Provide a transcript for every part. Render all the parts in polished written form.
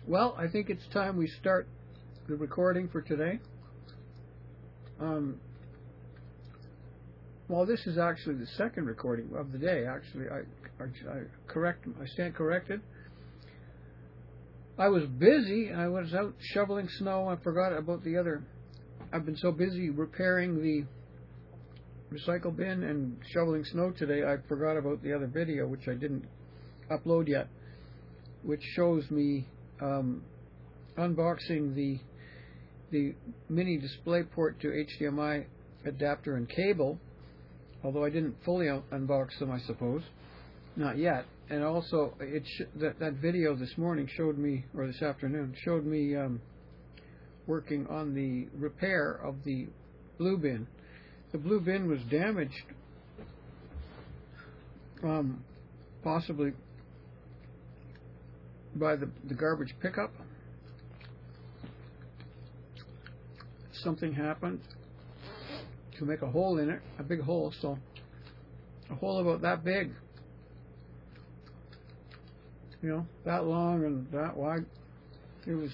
Well, I think it's time we start the recording for today. Well, this is actually the second recording of the day. Actually, I stand corrected. I was busy. I was out shoveling snow. I forgot about the other. I've been so busy repairing the recycle bin and shoveling snow today, I forgot about the other video, which I didn't upload yet, which shows me unboxing the mini DisplayPort to HDMI adapter and cable, although I didn't fully unbox them, I suppose, not yet. And also, that video this morning showed me, or this afternoon, showed me working on the repair of the blue bin. The blue bin was damaged, possibly by the garbage pickup. Something happened to make a hole in it, a big hole, so a hole about that big, that long and that wide. It was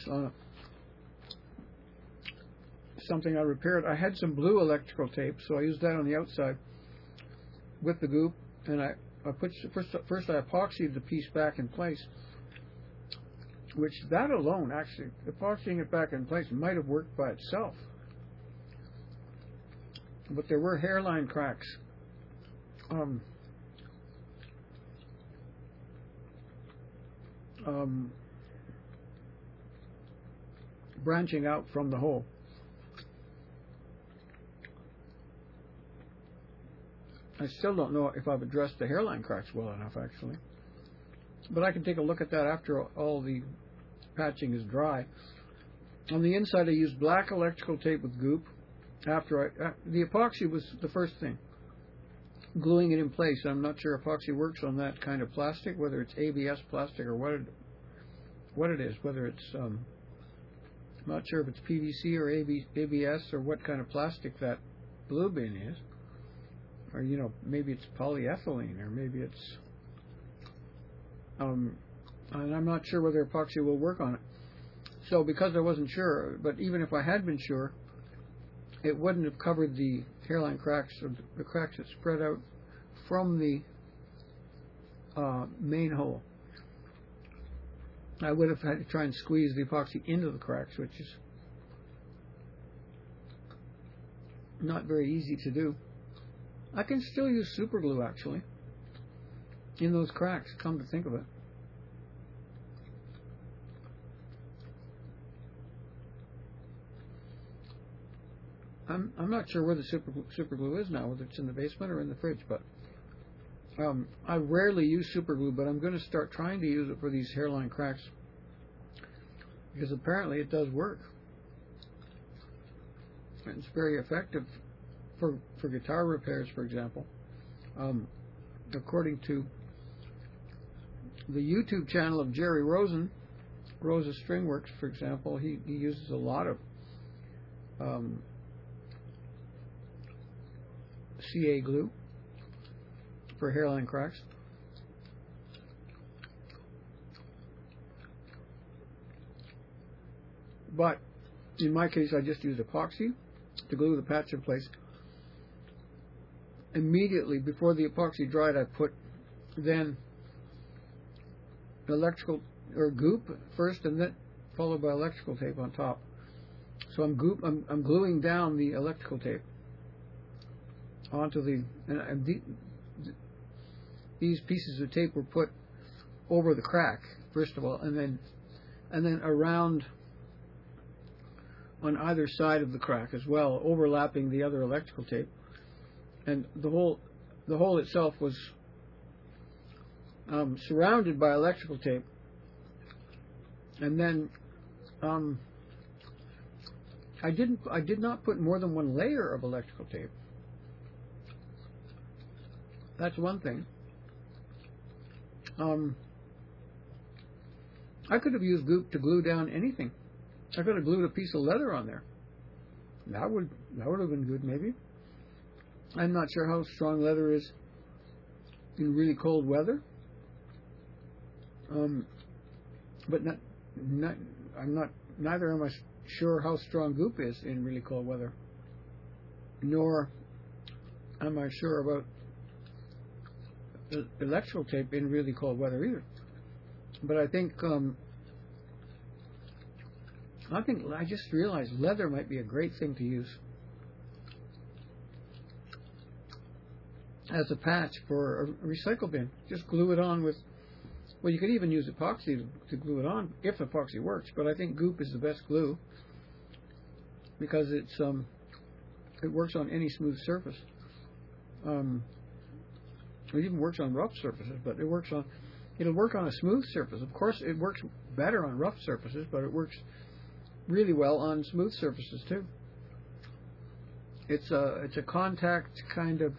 something I repaired. I had some blue electrical tape, so I used that on the outside with the goop, and I put first I epoxied the piece back in place, which that alone, actually, epoxying it back in place might have worked by itself. But there were hairline cracks branching out from the hole. I still don't know if I've addressed the hairline cracks well enough, actually. But I can take a look at that after all the patching is dry. On the inside, I used black electrical tape with goop. The epoxy was the first thing, gluing it in place. I'm not sure epoxy works on that kind of plastic, whether it's ABS plastic or what it is. Whether it's I'm not sure if it's PVC or ABS or what kind of plastic that blue bin is. Or, maybe it's polyethylene, or maybe it's, and I'm not sure whether epoxy will work on it. So because I wasn't sure, but even if I had been sure, it wouldn't have covered the hairline cracks, or the cracks that spread out from the main hole. I would have had to try and squeeze the epoxy into the cracks, which is not very easy to do. I can still use super glue, actually, in those cracks, come to think of it. I'm not sure where the super glue is now, whether it's in the basement or in the fridge, but I rarely use super glue, but I'm going to start trying to use it for these hairline cracks, because apparently it does work. And it's very effective for guitar repairs, for example. According to the YouTube channel of Jerry Rosen, Rosa Stringworks, for example, he uses a lot of CA glue for hairline cracks. But in my case, I just used epoxy to glue the patch in place. Immediately before the epoxy dried, I put then electrical or goop first, and then followed by electrical tape on top. So I'm gluing down the electrical tape onto these pieces of tape were put over the crack first of all, and then around on either side of the crack as well, overlapping the other electrical tape. And the hole itself was surrounded by electrical tape, and then I did not put more than one layer of electrical tape. That's one thing. I could have used goop to glue down anything. I could have glued a piece of leather on there. That would have been good, maybe. I'm not sure how strong leather is in really cold weather. But neither am I sure how strong goop is in really cold weather, nor am I sure about electrical tape in really cold weather either. But I think I just realized leather might be a great thing to use as a patch for a recycle bin. Just glue it on with, well, you could even use epoxy to glue it on if epoxy works, but I think goop is the best glue because it works on any smooth surface. It even works on rough surfaces, but it'll work on a smooth surface. Of course, it works better on rough surfaces, but it works really well on smooth surfaces too. It's a contact kind of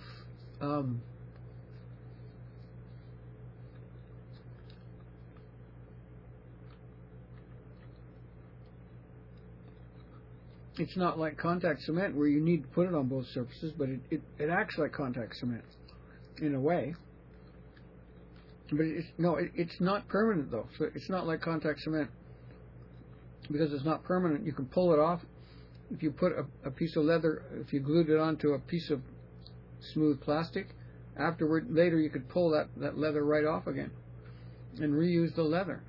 it's not like contact cement where you need to put it on both surfaces, but it acts like contact cement in a way. But it's not permanent though. So it's not like contact cement because it's not permanent. You can pull it off. If you put a piece of leather, if you glued it onto a piece of smooth plastic, later you could pull that leather right off again and reuse the leather.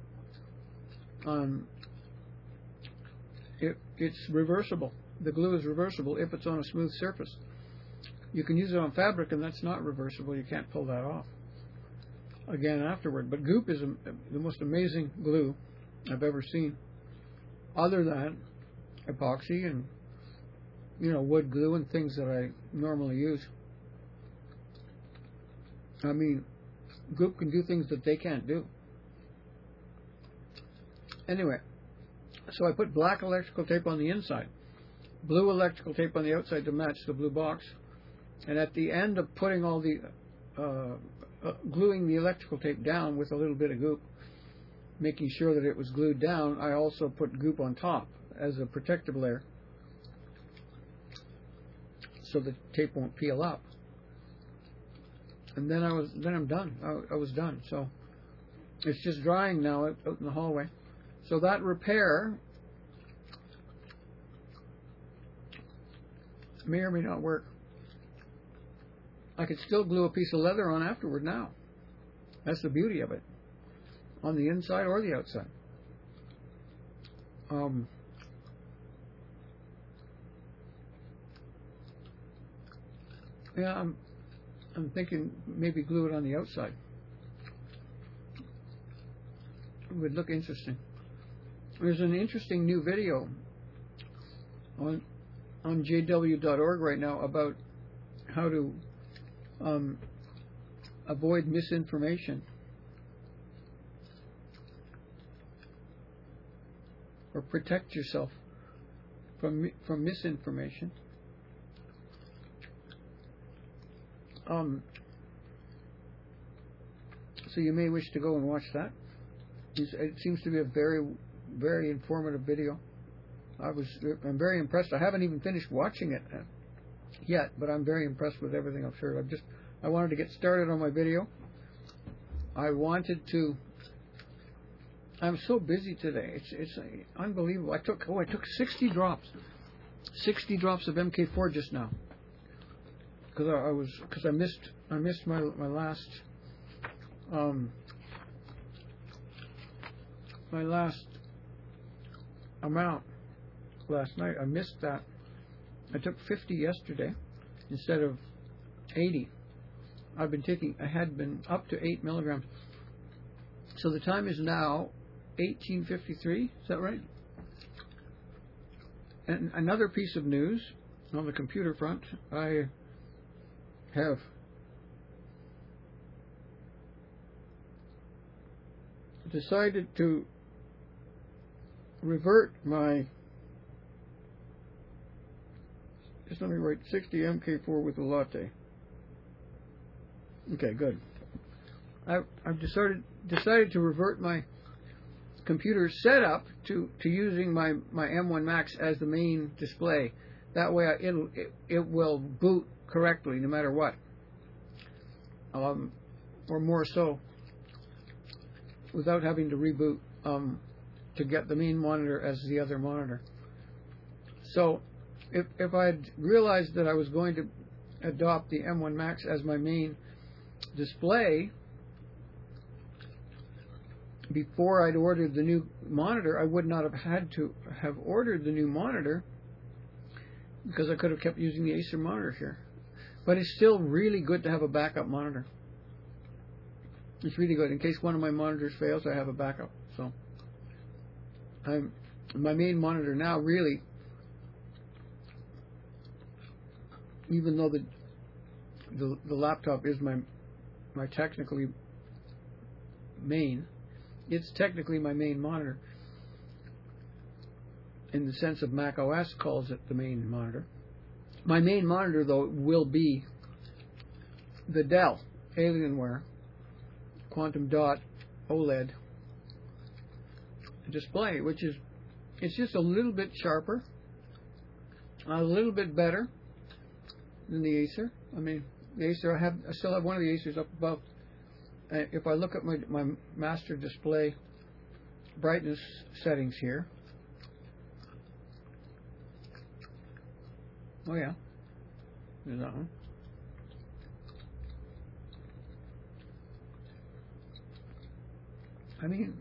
It's reversible. The glue is reversible if it's on a smooth surface. You can use it on fabric, and that's not reversible. You can't pull that off again afterward. But goop is the most amazing glue I've ever seen, other than epoxy and wood glue and things that I normally use. I mean, goop can do things that they can't do. Anyway, so I put black electrical tape on the inside, blue electrical tape on the outside to match the blue box, and at the end of putting all the gluing the electrical tape down with a little bit of goop, making sure that it was glued down, I also put goop on top as a protective layer so the tape won't peel up. And then I'm done. I was done. So it's just drying now out in the hallway. So that repair may or may not work. I could still glue a piece of leather on afterward now. That's the beauty of it, on the inside or the outside. Yeah, I'm thinking maybe glue it on the outside. It would look interesting. There's an interesting new video on jw.org right now about how to avoid misinformation or protect yourself from misinformation. So you may wish to go and watch that. It seems to be a very, very informative video. I'm very impressed. I haven't even finished watching it yet, but I'm very impressed with everything I've heard. I wanted to get started on my video. I'm so busy today. It's unbelievable. I took 60 drops of MK4 just now because I missed my last amount last night. I missed that. I took 50 yesterday instead of 80. I had been up to 8 milligrams. So the time is now 18:53. Is that right? And another piece of news on the computer front, I have decided to revert my, just let me write 60 MK4 with a latte. Okay, good. I've decided to revert my computer setup to using my M1 Max as the main display. That way it will boot correctly no matter what, or more so, without having to reboot to get the main monitor as the other monitor. So if I had realized that I was going to adopt the M1 Max as my main display before I'd ordered the new monitor, I would not have had to have ordered the new monitor, because I could have kept using the Acer monitor here. But it's still really good to have a backup monitor. It's really good. In case one of my monitors fails, I have a backup. So my main monitor now, really, even though the laptop is my technically main, it's technically my main monitor in the sense of Mac OS calls it the main monitor. My main monitor, though, will be the Dell Alienware Quantum Dot OLED display, which is, it's just a little bit sharper, a little bit better than the Acer. I mean, the Acer, I still have one of the Acers up above. If I look at my master display brightness settings here, oh yeah, there's that one. I mean,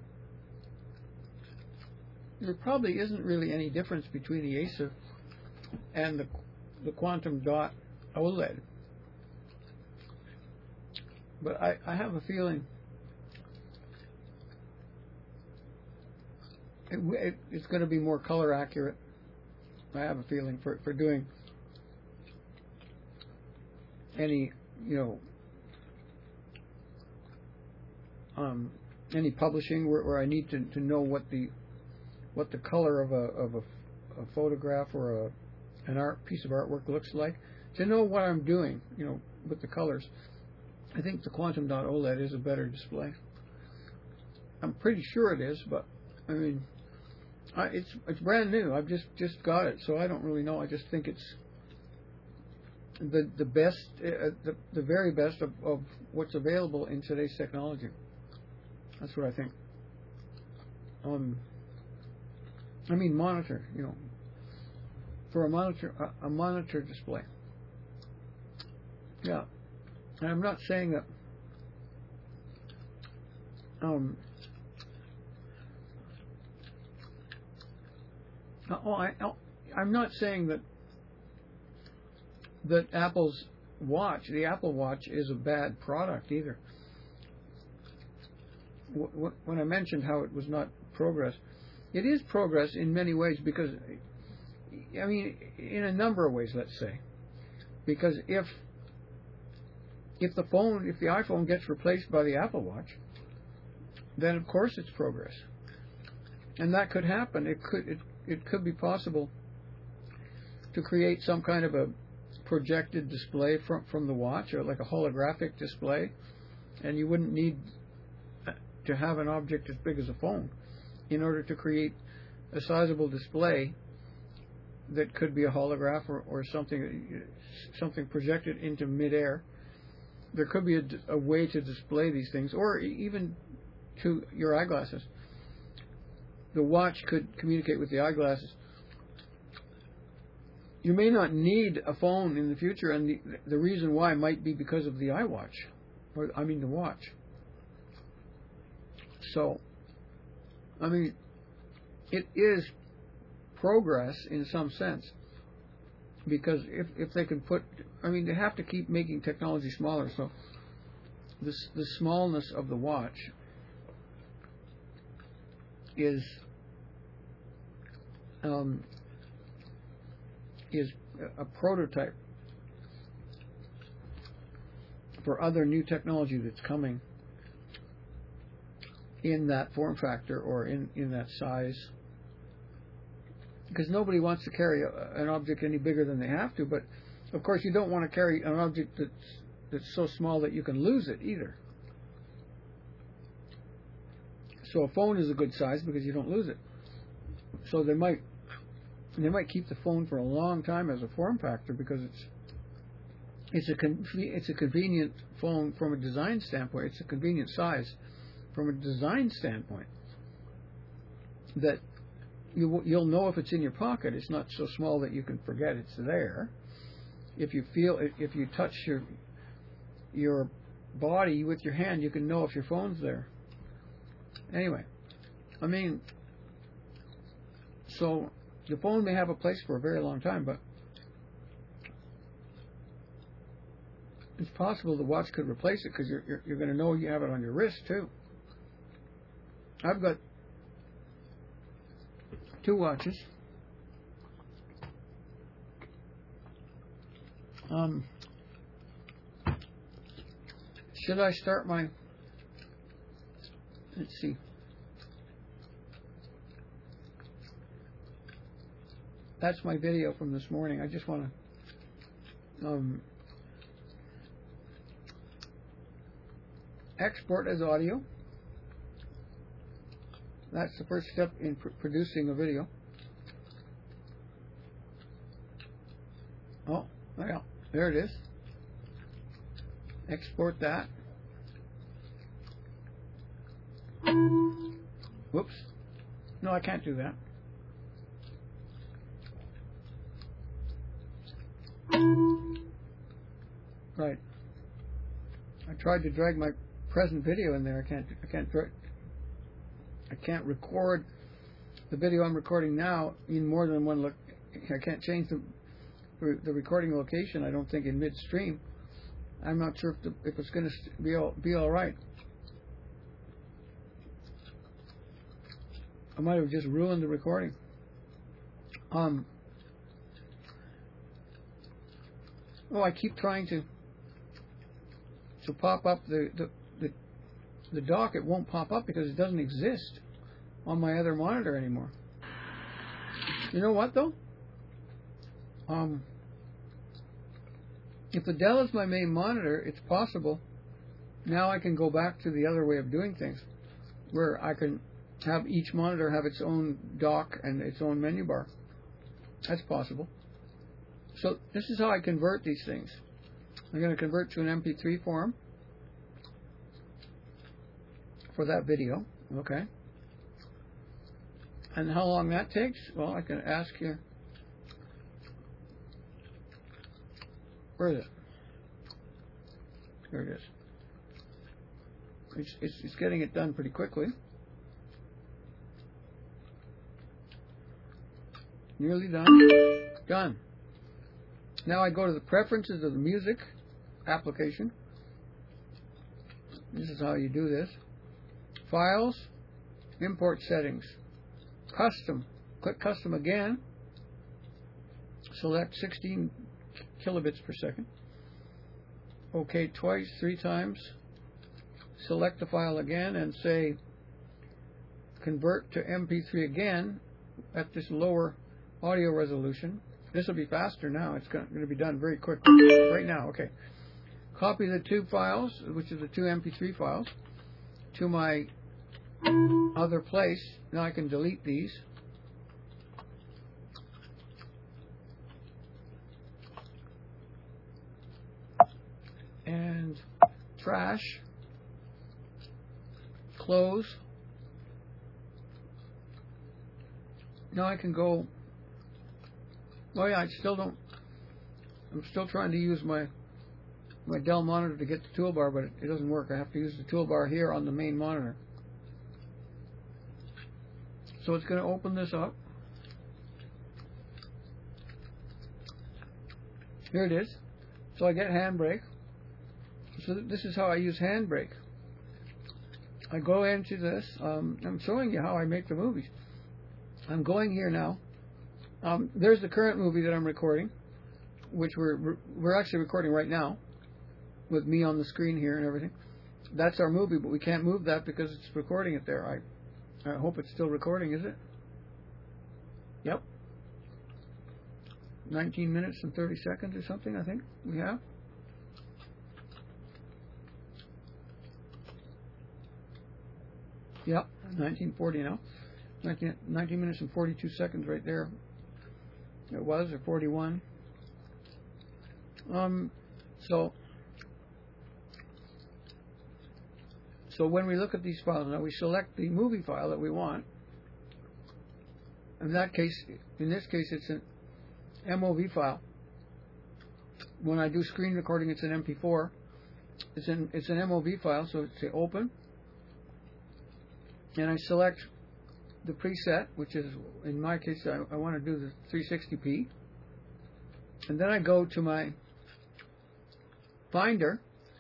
there probably isn't really any difference between the Acer and the Quantum Dot OLED. But I have a feeling it's going to be more color accurate. I have a feeling for doing any, any publishing where I need to know what the color of a photograph or an piece of artwork looks like, to know what I'm doing, with the colors. I think the Quantum Dot OLED is a better display. I'm pretty sure it is, but I mean, it's brand new. I've just got it, so I don't really know. I just think it's the best, the very best of what's available in today's technology. That's what I think. I mean, monitor. For a monitor display. Yeah. And I'm not saying that I'm not saying that Apple's watch, the Apple Watch, is a bad product either. When I mentioned how it was not progress, it is progress in many ways, because, I mean, in a number of ways, let's say. Because if the iPhone gets replaced by the Apple Watch, then of course it's progress, and that could happen. It could be possible to create some kind of a projected display from the watch, or like a holographic display, and you wouldn't need to have an object as big as a phone in order to create a sizable display that could be a holograph or something projected into midair. There could be a way to display these things, or even to your eyeglasses. The watch could communicate with the eyeglasses. You may not need a phone in the future, and the reason why might be because of the iWatch, the watch. So, I mean, it is progress in some sense, because if they can they have to keep making technology smaller. So the smallness of the watch is a prototype for other new technology that's coming in that form factor or in that size. Because nobody wants to carry an object any bigger than they have to, but of course you don't want to carry an object that's so small that you can lose it either. So a phone is a good size because you don't lose it. So they might keep the phone for a long time as a form factor, because it's a convenient phone from a design standpoint. It's a convenient size from a design standpoint. that you'll know if it's in your pocket. It's not so small that you can forget it's there. If you touch your body with your hand, you can know if your phone's there. Anyway, I mean, so the phone may have a place for a very long time, but it's possible the watch could replace it, because you're going to know you have it on your wrist too. I've got 2 watches. Should I start my... Let's see. That's my video from this morning. I just want to export as audio. That's the first step in producing a video. Oh, well, there it is. Export that. Whoops. No, I can't do that. Right. I tried to drag my present video in there. I can't record the video I'm recording now in more than one look. I can't change the recording location, I don't think, in midstream. I'm not sure if it's going to be all right. I might have just ruined the recording. I keep trying to pop up the dock. It won't pop up because it doesn't exist on my other monitor anymore. You know what though? If the Dell is my main monitor, it's possible now I can go back to the other way of doing things, where I can have each monitor have its own dock and its own menu bar. That's possible. So this is how I convert these things. I'm going to convert to an MP3 form for that video. Okay. And how long that takes? Well, I can ask you. Where is it? There it is. It's getting it done pretty quickly. Nearly done. Done. Now I go to the preferences of the music application. This is how you do this. Files, import settings, custom. Click custom again. Select 16 kilobits per second. OK twice, 3 times. Select the file again and say convert to MP3 again at this lower audio resolution. This will be faster now. It's going to be done very quickly. Right now, okay. Copy the 2 files, which is the 2 MP3 files, to my other place. Now I can delete these. And trash. Close. Now I can go. Oh yeah, I'm still trying to use my Dell monitor to get the toolbar, but it doesn't work. I have to use the toolbar here on the main monitor. So it's going to open this up. Here it is. So I get Handbrake. So this is how I use Handbrake. I go into this. I'm showing you how I make the movies. I'm going here now. There's the current movie that I'm recording, which we're actually recording right now, with me on the screen here and everything. That's our movie, but we can't move that because it's recording it there. I hope it's still recording, is it? Yep. 19 minutes and 30 seconds or something, I think we have. Yep, 1940 now. 19 minutes and 42 seconds right there. It was, or 41. So when we look at these files, now we select the movie file that we want. in this case, it's an MOV file. When I do screen recording, it's an MP4. It's an MOV file, so it's open, and I select the preset, which is, in my case, I want to do the 360p, and then I go to my Finder.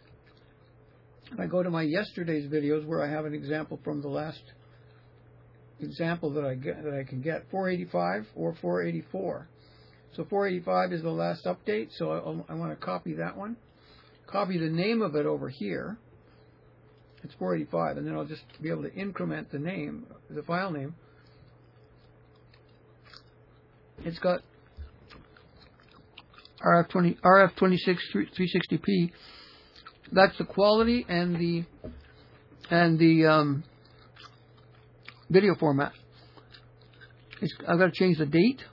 I go to my yesterday's videos where I have an example from the last example that I can get, 485 or 484. So 485 is the last update, so I want to copy that one. Copy the name of it over here. It's 485, and then I'll just be able to increment the name, the file name. It's got RF26 360p. That's the quality and the video format. I've got to change the date.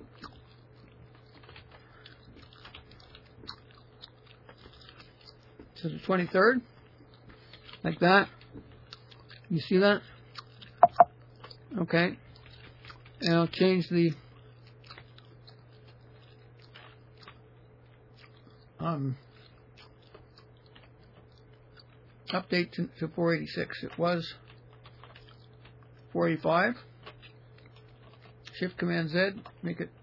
To the 23rd, like that. You see that? Okay. And I'll change the update to 486. It was 485. Shift Command Z, make it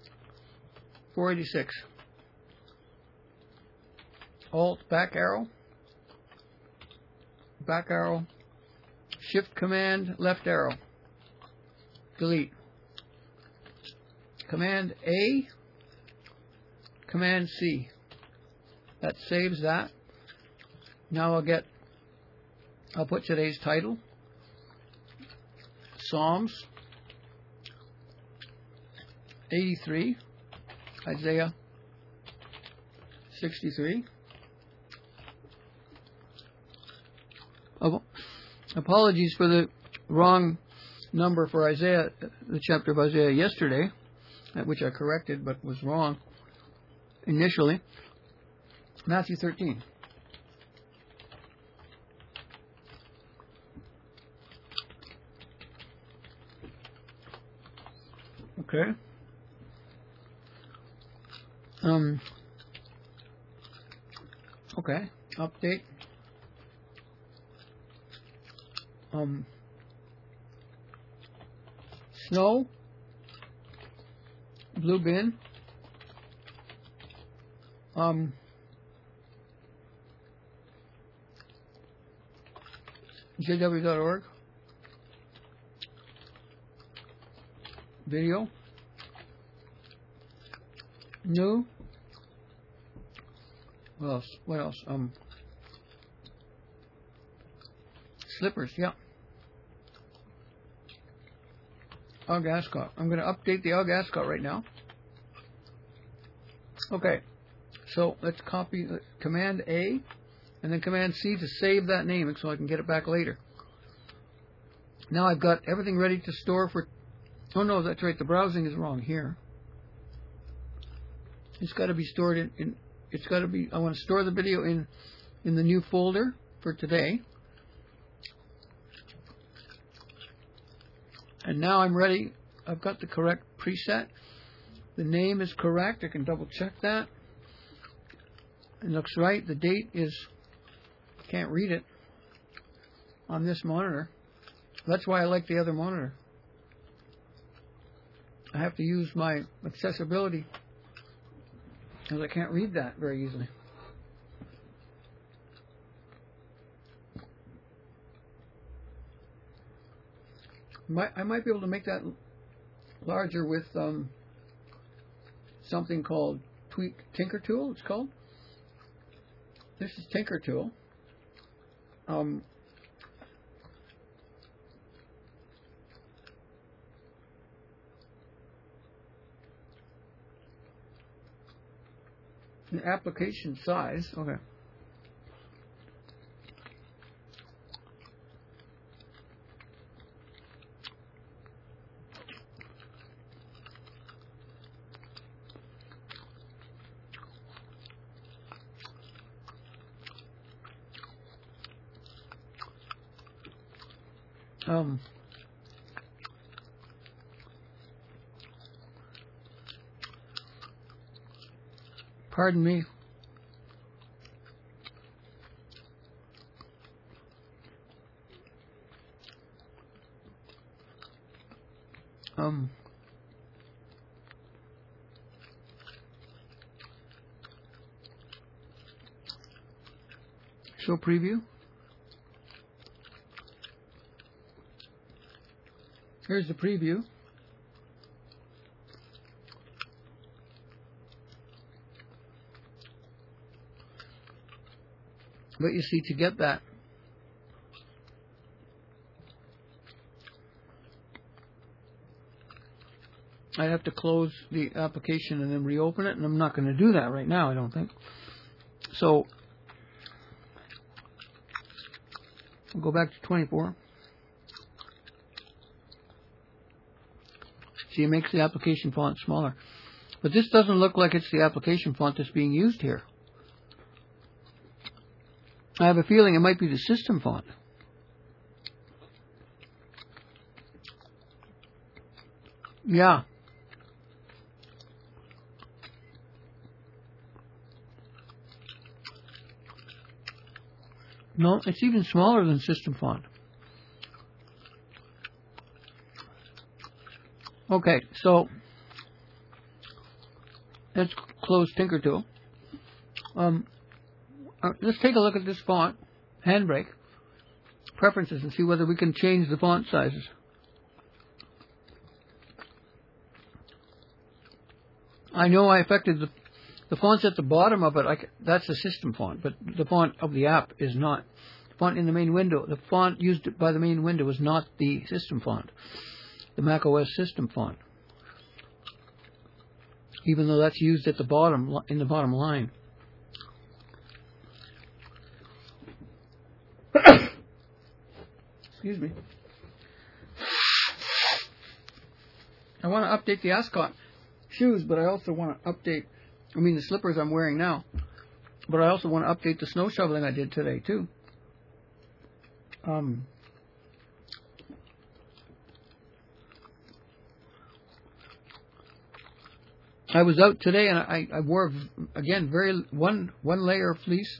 486. Alt back arrow, Shift Command left arrow, delete. Command A, Command C. That saves that. Now I'll put today's title, Psalms 83, Isaiah 63. Apologies for the wrong number for Isaiah, the chapter of Isaiah yesterday, which I corrected but was wrong initially. Matthew 13. Okay. Okay. Update. Snow, blue bin, jw.org, video, new, what else, slippers, yeah. Ugg Ascot. I'm going to update the Ugg Ascot right now. Okay, so let's copy Command A and then Command C to save that name so I can get it back later. Now I've got everything ready to store for... Oh no, that's right, the browsing is wrong here. It's got to be stored in it's got to be... I want to store the video in the new folder for today. And now I'm ready. I've got the correct preset. The name is correct. I can double check that. It looks right. The date is, can't read it on this monitor. That's why I like the other monitor. I have to use my accessibility because I can't read that very easily. I might be able to make that larger with something called Tinker Tool. It's called. This is Tinker Tool. An application size. Okay. Pardon me. Show preview. Here's the preview. But you see, to get that, I have to close the application and then reopen it, and I'm not going to do that right now, I don't think. So, I'll go back to 24. See, it makes the application font smaller. But this doesn't look like it's the application font that's being used here. I have a feeling it might be the system font. Yeah. No, it's even smaller than system font. Okay, so let's close Tinkertool. Let's take a look at this font, Handbrake, preferences, and see whether we can change the font sizes. I know I affected the fonts at the bottom of it. That's the system font, but the font of the app is not. The font in the main window, the font used by the main window is not the system font, the macOS system font, even though that's used at the bottom, in the bottom line. Excuse me. I want to update the Ascot shoes, but I also want to update, the slippers I'm wearing now, but I also want to update the snow shoveling I did today, too. I was out today and I wore, again, one layer of fleece,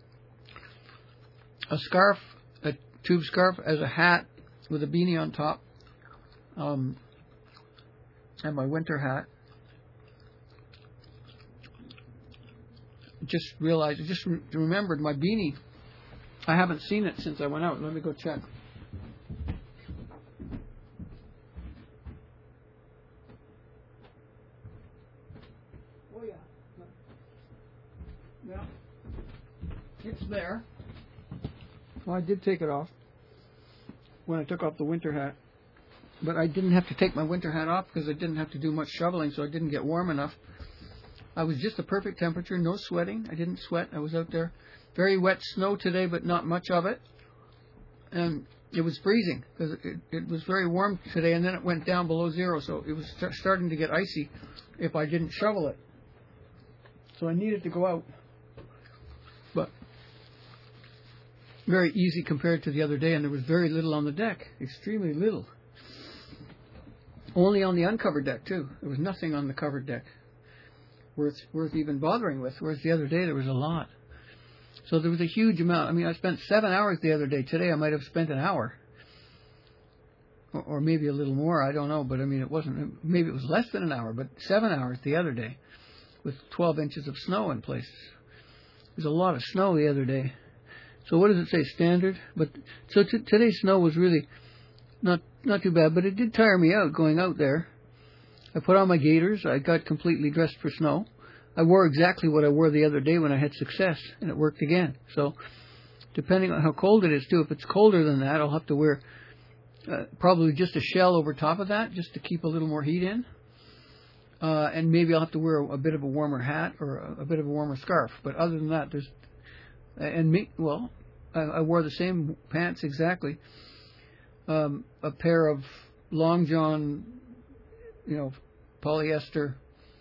a scarf, a tube scarf as a hat with a beanie on top, and my winter hat. Just remembered my beanie. I haven't seen it since I went out. Let me go check. Oh yeah. Yeah. It's there. Well, I did take it off when I took off the winter hat. But I didn't have to take my winter hat off because I didn't have to do much shoveling, so I didn't get warm enough. I was just the perfect temperature, no sweating. I didn't sweat. I was out there. Very wet snow today, but not much of it. And it was freezing because it was very warm today, and then it went down below zero, so it was starting to get icy if I didn't shovel it. So I needed to go out. But very easy compared to the other day, and there was very little on the deck. Extremely little. Only on the uncovered deck, too. There was nothing on the covered deck worth even bothering with, whereas the other day there was a lot. So there was a huge amount. I spent 7 hours the other day. Today I might have spent an hour. Or maybe a little more, I don't know. But it wasn't, maybe it was less than an hour, but 7 hours the other day with 12 inches of snow in places. There's a lot of snow the other day. So what does it say, standard? But so today's snow was really not too bad, but it did tire me out going out there. I put on my gaiters. I got completely dressed for snow. I wore exactly what I wore the other day when I had success, and it worked again. So, depending on how cold it is, too, if it's colder than that, I'll have to wear probably just a shell over top of that, just to keep a little more heat in. And maybe I'll have to wear a bit of a warmer hat or a bit of a warmer scarf. But other than that, I wore the same pants exactly. A pair of long john, polyester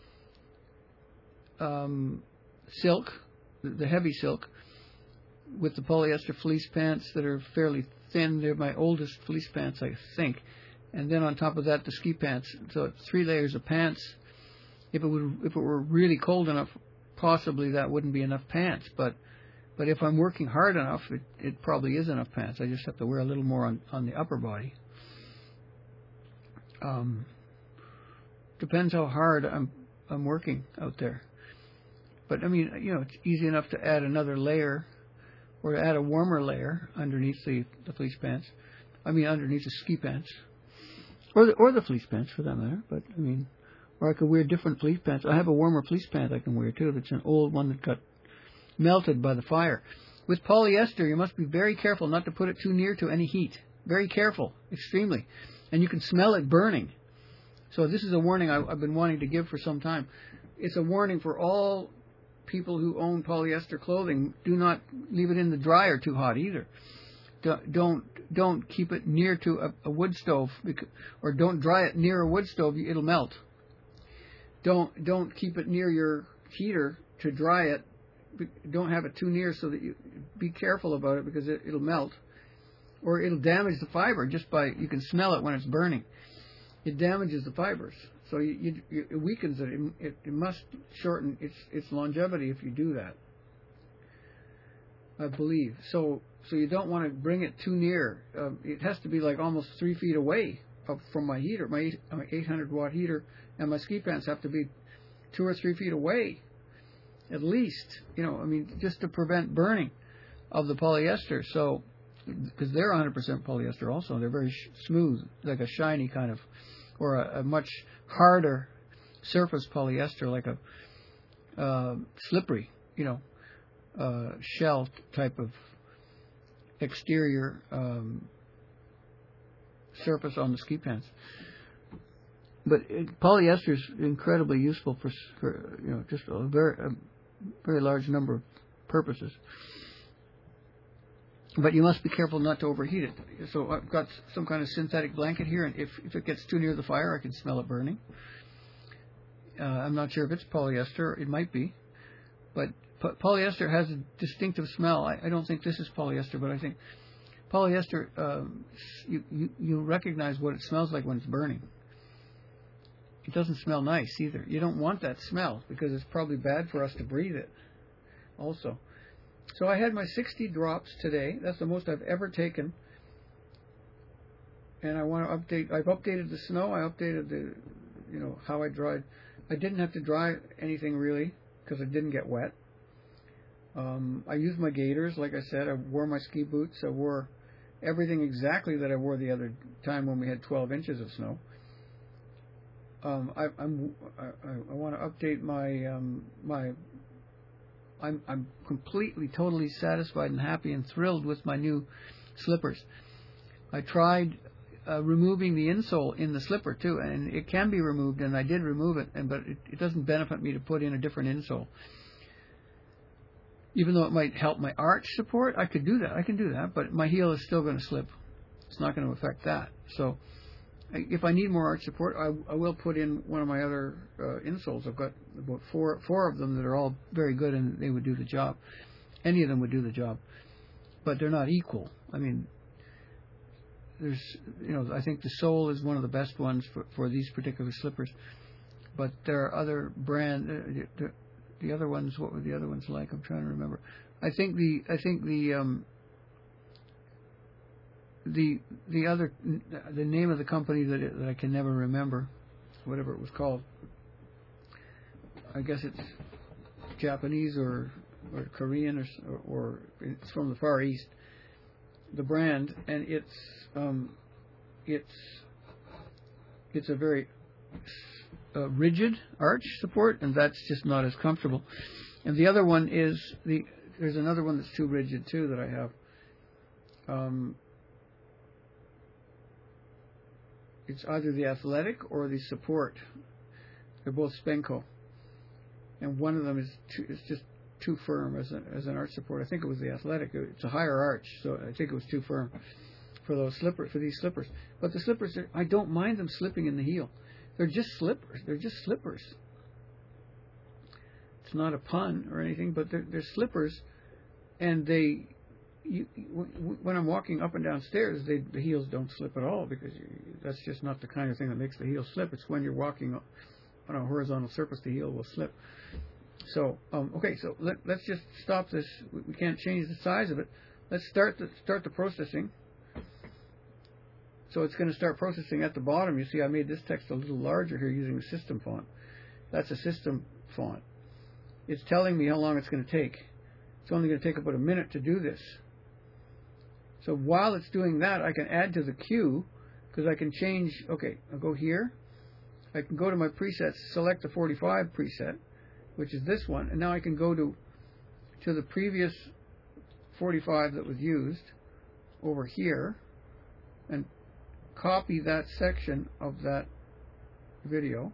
silk, the heavy silk, with the polyester fleece pants that are fairly thin. They're my oldest fleece pants, I think. And then on top of that, the ski pants. So it's 3 layers of pants. If it were really cold enough, possibly that wouldn't be enough pants, but if I'm working hard enough, it probably is enough pants. I just have to wear a little more on the upper body. Depends how hard I'm working out there. But I mean, it's easy enough to add another layer, or to add a warmer layer underneath the fleece pants. I mean, underneath the ski pants, or the fleece pants for that matter. But I mean, or I could wear different fleece pants. I have a warmer fleece pant I can wear too. It's an old one that got melted by the fire. With polyester, you must be very careful not to put it too near to any heat. Very careful, extremely, and you can smell it burning. So this is a warning I've been wanting to give for some time. It's a warning for all people who own polyester clothing. Do not leave it in the dryer too hot either. Don't keep it near to a wood stove, or don't dry it near a wood stove. It'll melt. Don't keep it near your heater to dry it. Don't have it too near, so that you be careful about it, because it'll melt, or it'll damage the fiber just by, you can smell it when it's burning. It damages the fibers, so it weakens it. It must shorten its longevity if you do that, I believe. So you don't want to bring it too near. It has to be like almost 3 feet away from my heater. My 800 watt heater and my ski pants have to be 2 or 3 feet away, at least. Just to prevent burning of the polyester. So, because they're 100% polyester also, they're very smooth, like a shiny kind of, or a much harder surface polyester, like a slippery, shell type of exterior surface on the ski pants. But polyester is incredibly useful for just a very large number of purposes. But you must be careful not to overheat it. So I've got some kind of synthetic blanket here, and if it gets too near the fire, I can smell it burning. I'm not sure if it's polyester. It might be. But polyester has a distinctive smell. I don't think this is polyester, but I think polyester, you recognize what it smells like when it's burning. It doesn't smell nice either. You don't want that smell, because it's probably bad for us to breathe it also. So I had my 60 drops today. That's the most I've ever taken. And I want to update. I've updated the snow. I updated the, how I dried. I didn't have to dry anything really, because it didn't get wet. I used my gaiters, like I said. I wore my ski boots. I wore everything exactly that I wore the other time when we had 12 inches of snow. I want to update my. I'm completely, totally satisfied and happy and thrilled with my new slippers. I tried removing the insole in the slipper too, and it can be removed, and I did remove it, but it doesn't benefit me to put in a different insole. Even though it might help my arch support, I could do that. I can do that, but my heel is still going to slip. It's not going to affect that. So if I need more arch support, I will put in one of my other insoles. I've got about four of them that are all very good, and they would do the job. Any of them would do the job, but they're not equal. I mean, there's, I think the sole is one of the best ones for these particular slippers, but there are other the other ones. What were the other ones like? I'm trying to remember. I think the name of the company that I can never remember, whatever it was called. I guess it's Japanese or Korean or it's from the Far East. The brand, and it's a very rigid arch support, and that's just not as comfortable. And the other one is there's another one that's too rigid too that I have. It's either the Athletic or the Support. They're both Spenco, and one of them is just too firm as an arch support. I think it was the Athletic. It's a higher arch, so I think it was too firm for those these slippers. But the slippers, I don't mind them slipping in the heel. They're just slippers. They're just slippers. It's not a pun or anything, but they're slippers, and when I'm walking up and down stairs, the heels don't slip at all, because that's just not the kind of thing that makes the heel slip. It's when you're walking on a horizontal surface, the heel will slip. So, okay, so let's just stop this. We can't change the size of it. Let's start the processing. So it's going to start processing at the bottom. You see, I made this text a little larger here using the system font. That's a system font. It's telling me how long it's going to take. It's only going to take about a minute to do this. So while it's doing that, I can add to the queue, because I can change. Okay, I'll go here. I can go to my presets, select the 45 preset, which is this one, and now I can go to the previous 45 that was used over here and copy that section of that video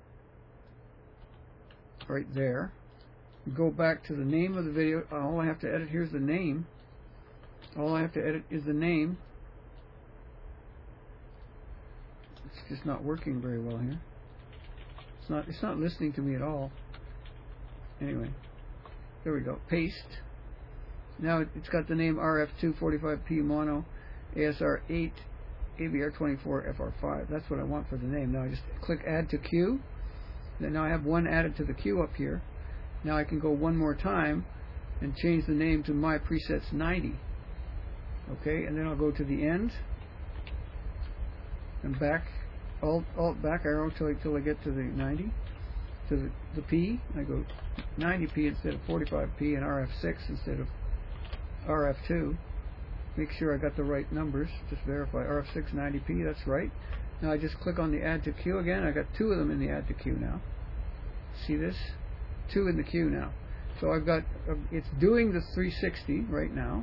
right there. Go back to the name of the video. All I have to edit, here's the name. All I have to edit is the name. It's just not working very well here. It's not listening to me at all. Anyway, there we go. Paste. Now it's got the name RF245P mono ASR8 AVR24 FR5. That's what I want for the name. Now I just click add to queue. Then now I have one added to the queue up here. Now I can go one more time and change the name to my presets 90. Okay, and then I'll go to the end and back, alt back arrow till I get to the 90, to the P. I go 90P instead of 45P and RF6 instead of RF2. Make sure I got the right numbers. Just verify RF6 90P. That's right. Now I just click on the add to queue again. I got two of them in the add to queue now. See this? Two in the queue now. So I've got it's doing the 360 right now.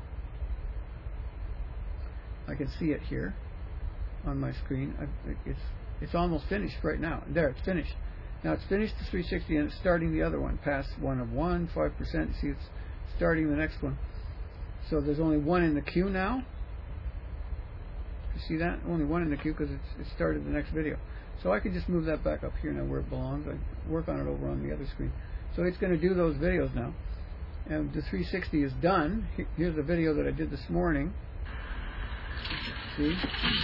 I can see it here on my screen. It's almost finished right now. There, it's finished. Now it's finished the 360 and it's starting the other one. Past 1 of 1, 5%. See, it's starting the next one. So there's only one in the queue now. You see that? Only one in the queue because it started the next video. So I can just move that back up here now where it belongs. I work on it over on the other screen. So it's going to do those videos now. And the 360 is done. Here's the video that I did this morning. See?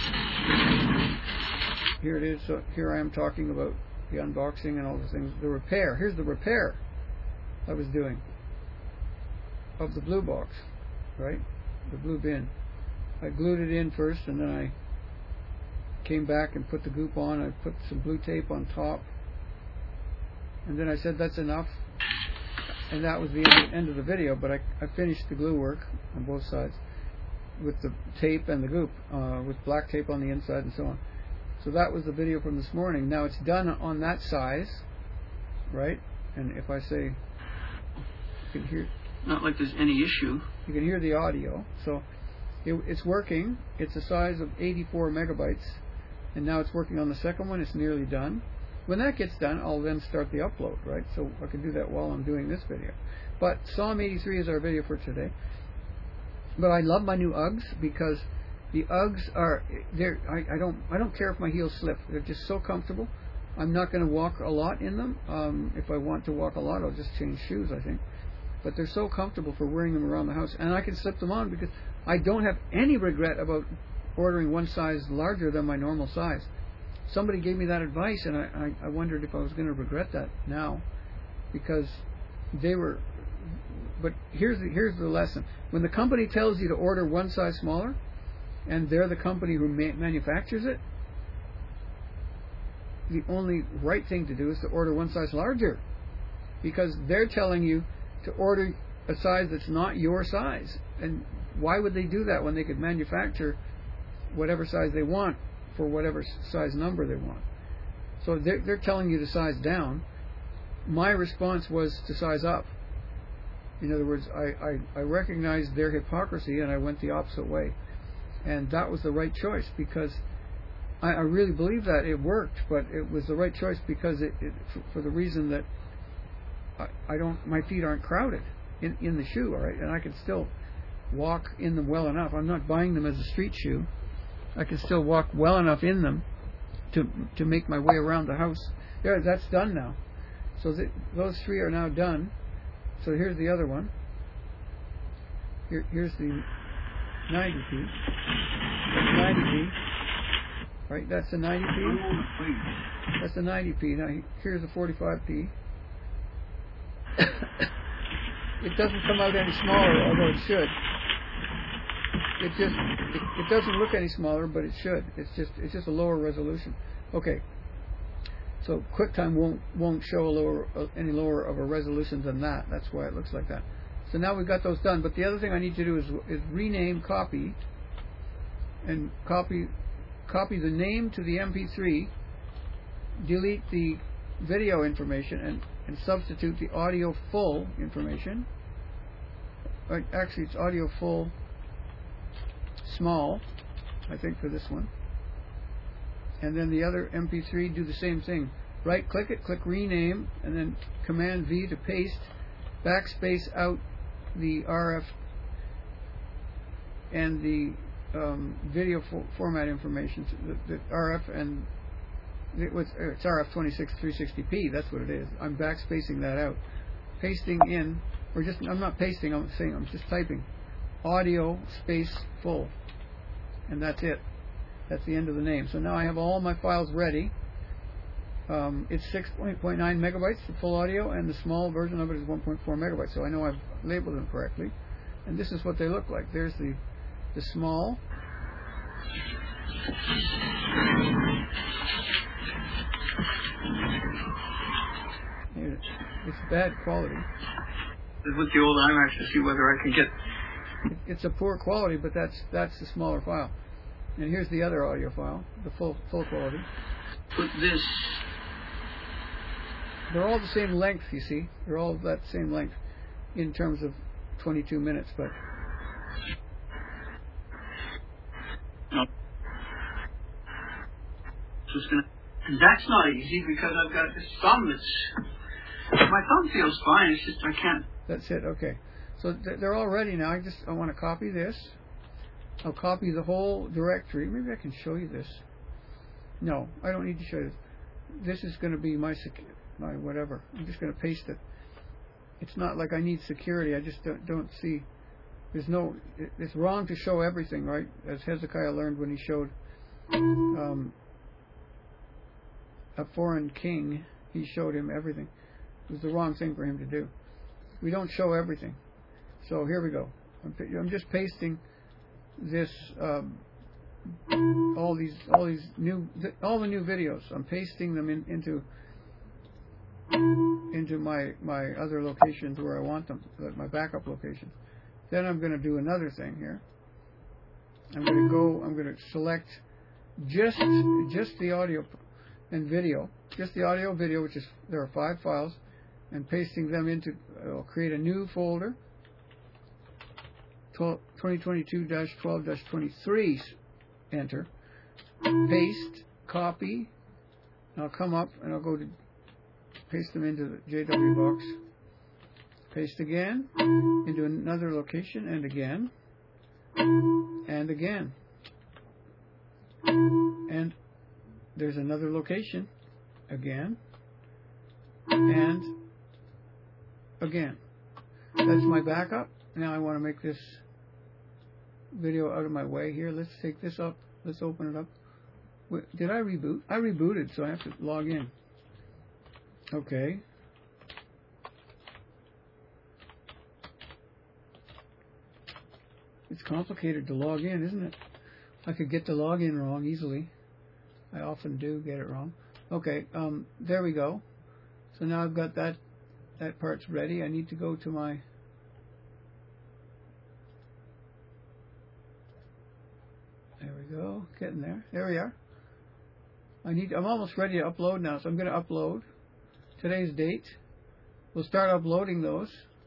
Here it is. So here I am talking about the unboxing and all the things. The repair. Here's the repair I was doing of the blue box, right? The blue bin. I glued it in first and then I came back and put the goop on. I put some blue tape on top. And then I said that's enough. And that was the end of the video, but I finished the glue work on both sides with the tape and the goop, with black tape on the inside and so on. So that was the video from this morning. Now it's done on that size, right? And if I say, you can hear, not like there's any issue. You can hear the audio. So it's working. It's a size of 84 megabytes, and now it's working on the second one. It's nearly done. When that gets done, I'll then start the upload, right? So I can do that while I'm doing this video. But Psalm 83 is our video for today. But I love my new Uggs because the Uggs are there. I don't care if my heels slip. They're just so comfortable. I'm not going to walk a lot in them. If I want to walk a lot, I'll just change shoes, I think. But they're so comfortable for wearing them around the house, and I can slip them on because I don't have any regret about ordering one size larger than my normal size. Somebody gave me that advice, and I wondered if I was going to regret that now, because they were. But here's the lesson: when the company tells you to order one size smaller, and they're the company who manufactures it, the only right thing to do is to order one size larger, because they're telling you to order a size that's not your size. And why would they do that when they could manufacture whatever size they want for whatever size number they want? So they're telling you to size down. My response was to size up. In other words, I recognized their hypocrisy and I went the opposite way. And that was the right choice, because I really believe that it worked, but it was the right choice because for the reason that my feet aren't crowded in the shoe, all right, and I can still walk in them well enough. I'm not buying them as a street shoe. I can still walk well enough in them to make my way around the house. There, that's done now. So those three are now done. So here's the other one. Here's the 90p. That's 90p. Right, that's the 90p. That's the 90p. Now here's the 45p. it doesn't come out any smaller, although it should. It doesn't look any smaller, but it should. It's just a lower resolution. Okay. So QuickTime won't show any lower of a resolution than that. That's why it looks like that. So now we've got those done. But the other thing I need to do is rename copy, and copy the name to the MP3, delete the video information, and substitute the audio full information. Actually, it's audio full small, I think, for this one. And then the other MP3, do the same thing. Right click it, click rename, and then Command V to paste, backspace out the RF and the video format information. The RF and it's RF 26360p. That's what it is. I'm backspacing that out, pasting in, or just I'm not pasting. I'm just typing audio space full, and that's it. That's the end of the name. So now I have all my files ready. It's 6.9 megabytes, the full audio, and the small version of it is 1.4 megabytes. So I know I've labeled them correctly. And this is what they look like. There's the small. It's bad quality. With the old IMAX to see whether I can get. It's a poor quality, but that's the smaller file. And here's the other audio file, the full quality. Put this. They're all the same length, you see. They're all that same length in terms of 22 minutes, but. No. Just gonna. And that's not easy because I've got this thumb that's. My thumb feels fine. It's just I can't. That's it. Okay. So they're all ready now. I want to copy this. I'll copy the whole directory. Maybe I can show you this. No, I don't need to show you this. This is going to be my whatever. I'm just going to paste it. It's not like I need security. I just don't see. There's no. It's wrong to show everything, right? As Hezekiah learned when he showed a foreign king, he showed him everything. It was the wrong thing for him to do. We don't show everything. So here we go. I'm just pasting this all the new videos. I'm pasting them into my other locations where I want them, my backup locations. Then I'm going to do another thing here. I'm going to select just the audio and video, just the audio video, which is there are 5 files, and pasting them into. I'll create a new folder. 2022-12-23, enter, paste, copy, and I'll come up and I'll go to paste them into the JW box, paste again, into another location, and again, and again, and there's another location, again, and again. That's my backup. Now I want to make this video out of my way here. Let's take this up. Let's open it up. Wait, did I reboot? I rebooted, so I have to log in. Okay. It's complicated to log in, isn't it? I could get the login wrong easily. I often do get it wrong. Okay, there we go. So now I've got that part's ready. I need to go to my. There we go, getting there. There we are. I'm almost ready to upload now, so I'm going to upload today's date. We'll start uploading those.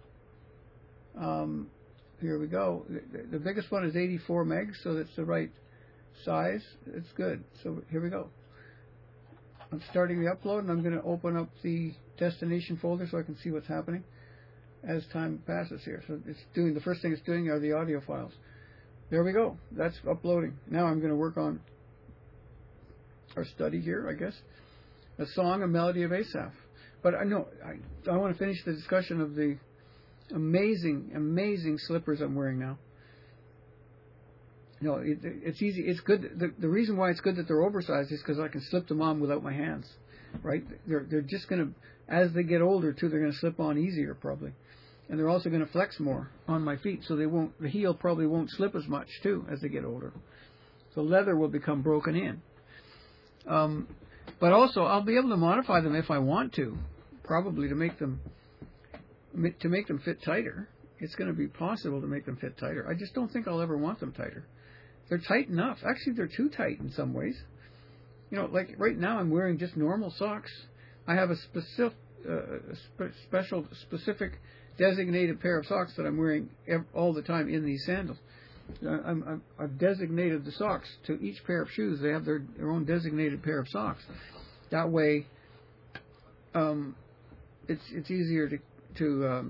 Here we go. The biggest one is 84 megs, so that's the right size. It's good. So here we go. I'm starting the upload, and I'm going to open up the destination folder so I can see what's happening as time passes here. So the first thing it's doing are the audio files. There we go. That's uploading. Now I'm going to work on our study here, I guess. A song, a melody of Asaph. But I want to finish the discussion of the amazing slippers I'm wearing now. It's easy. It's good. The reason why it's good that they're oversized is because I can slip them on without my hands. right? They're just going to, as they get older too, they're going to slip on easier probably, and they're also going to flex more on my feet, so the heel probably won't slip as much too as they get older. So leather will become broken in. But also, I'll be able to modify them if I want to, probably to make them fit tighter. It's going to be possible to make them fit tighter. I just don't think I'll ever want them tighter. They're tight enough. Actually, they're too tight in some ways. You know, like right now, I'm wearing just normal socks. I have a specific designated pair of socks that I'm wearing all the time in these sandals. I've designated the socks to each pair of shoes. They have their own designated pair of socks. That way, it's easier to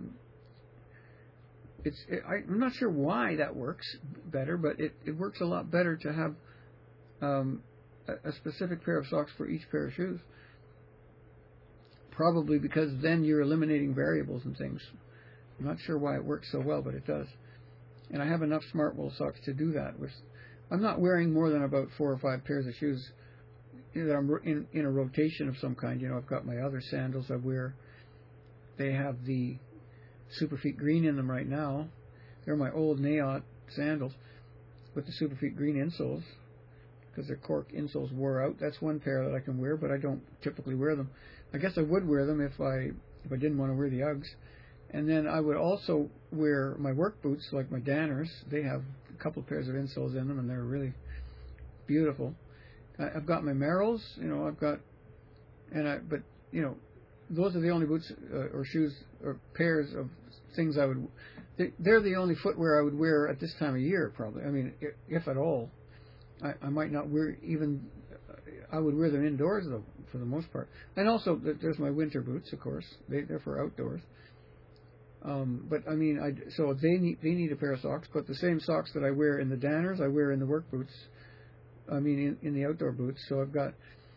I'm not sure why that works better, but it works a lot better to have a specific pair of socks for each pair of shoes. Probably because then you're eliminating variables and things. I'm not sure why it works so well, but it does. And I have enough Smartwool socks to do that. I'm not wearing more than about 4 or 5 pairs of shoes that I'm in a rotation of some kind. You know, I've got my other sandals I wear. They have the Superfeet green in them right now. They're my old Nayot sandals with the Superfeet green insoles because their cork insoles wore out. That's one pair that I can wear, but I don't typically wear them. I guess I would wear them if I didn't want to wear the Uggs. And then I would also wear my work boots, like my Danners. They have a couple of pairs of insoles in them, and they're really beautiful. I've got my Merrells, you know. But you know, those are the only boots or shoes or pairs of things I would. They're the only footwear I would wear at this time of year, probably. I mean, if at all. I might not wear even. I would wear them indoors though, for the most part. And also, there's my winter boots, of course. They're for outdoors. But I mean, so they need a pair of socks. But the same socks that I wear in the Danners, I wear in the work boots. I mean, in the outdoor boots. So I've got,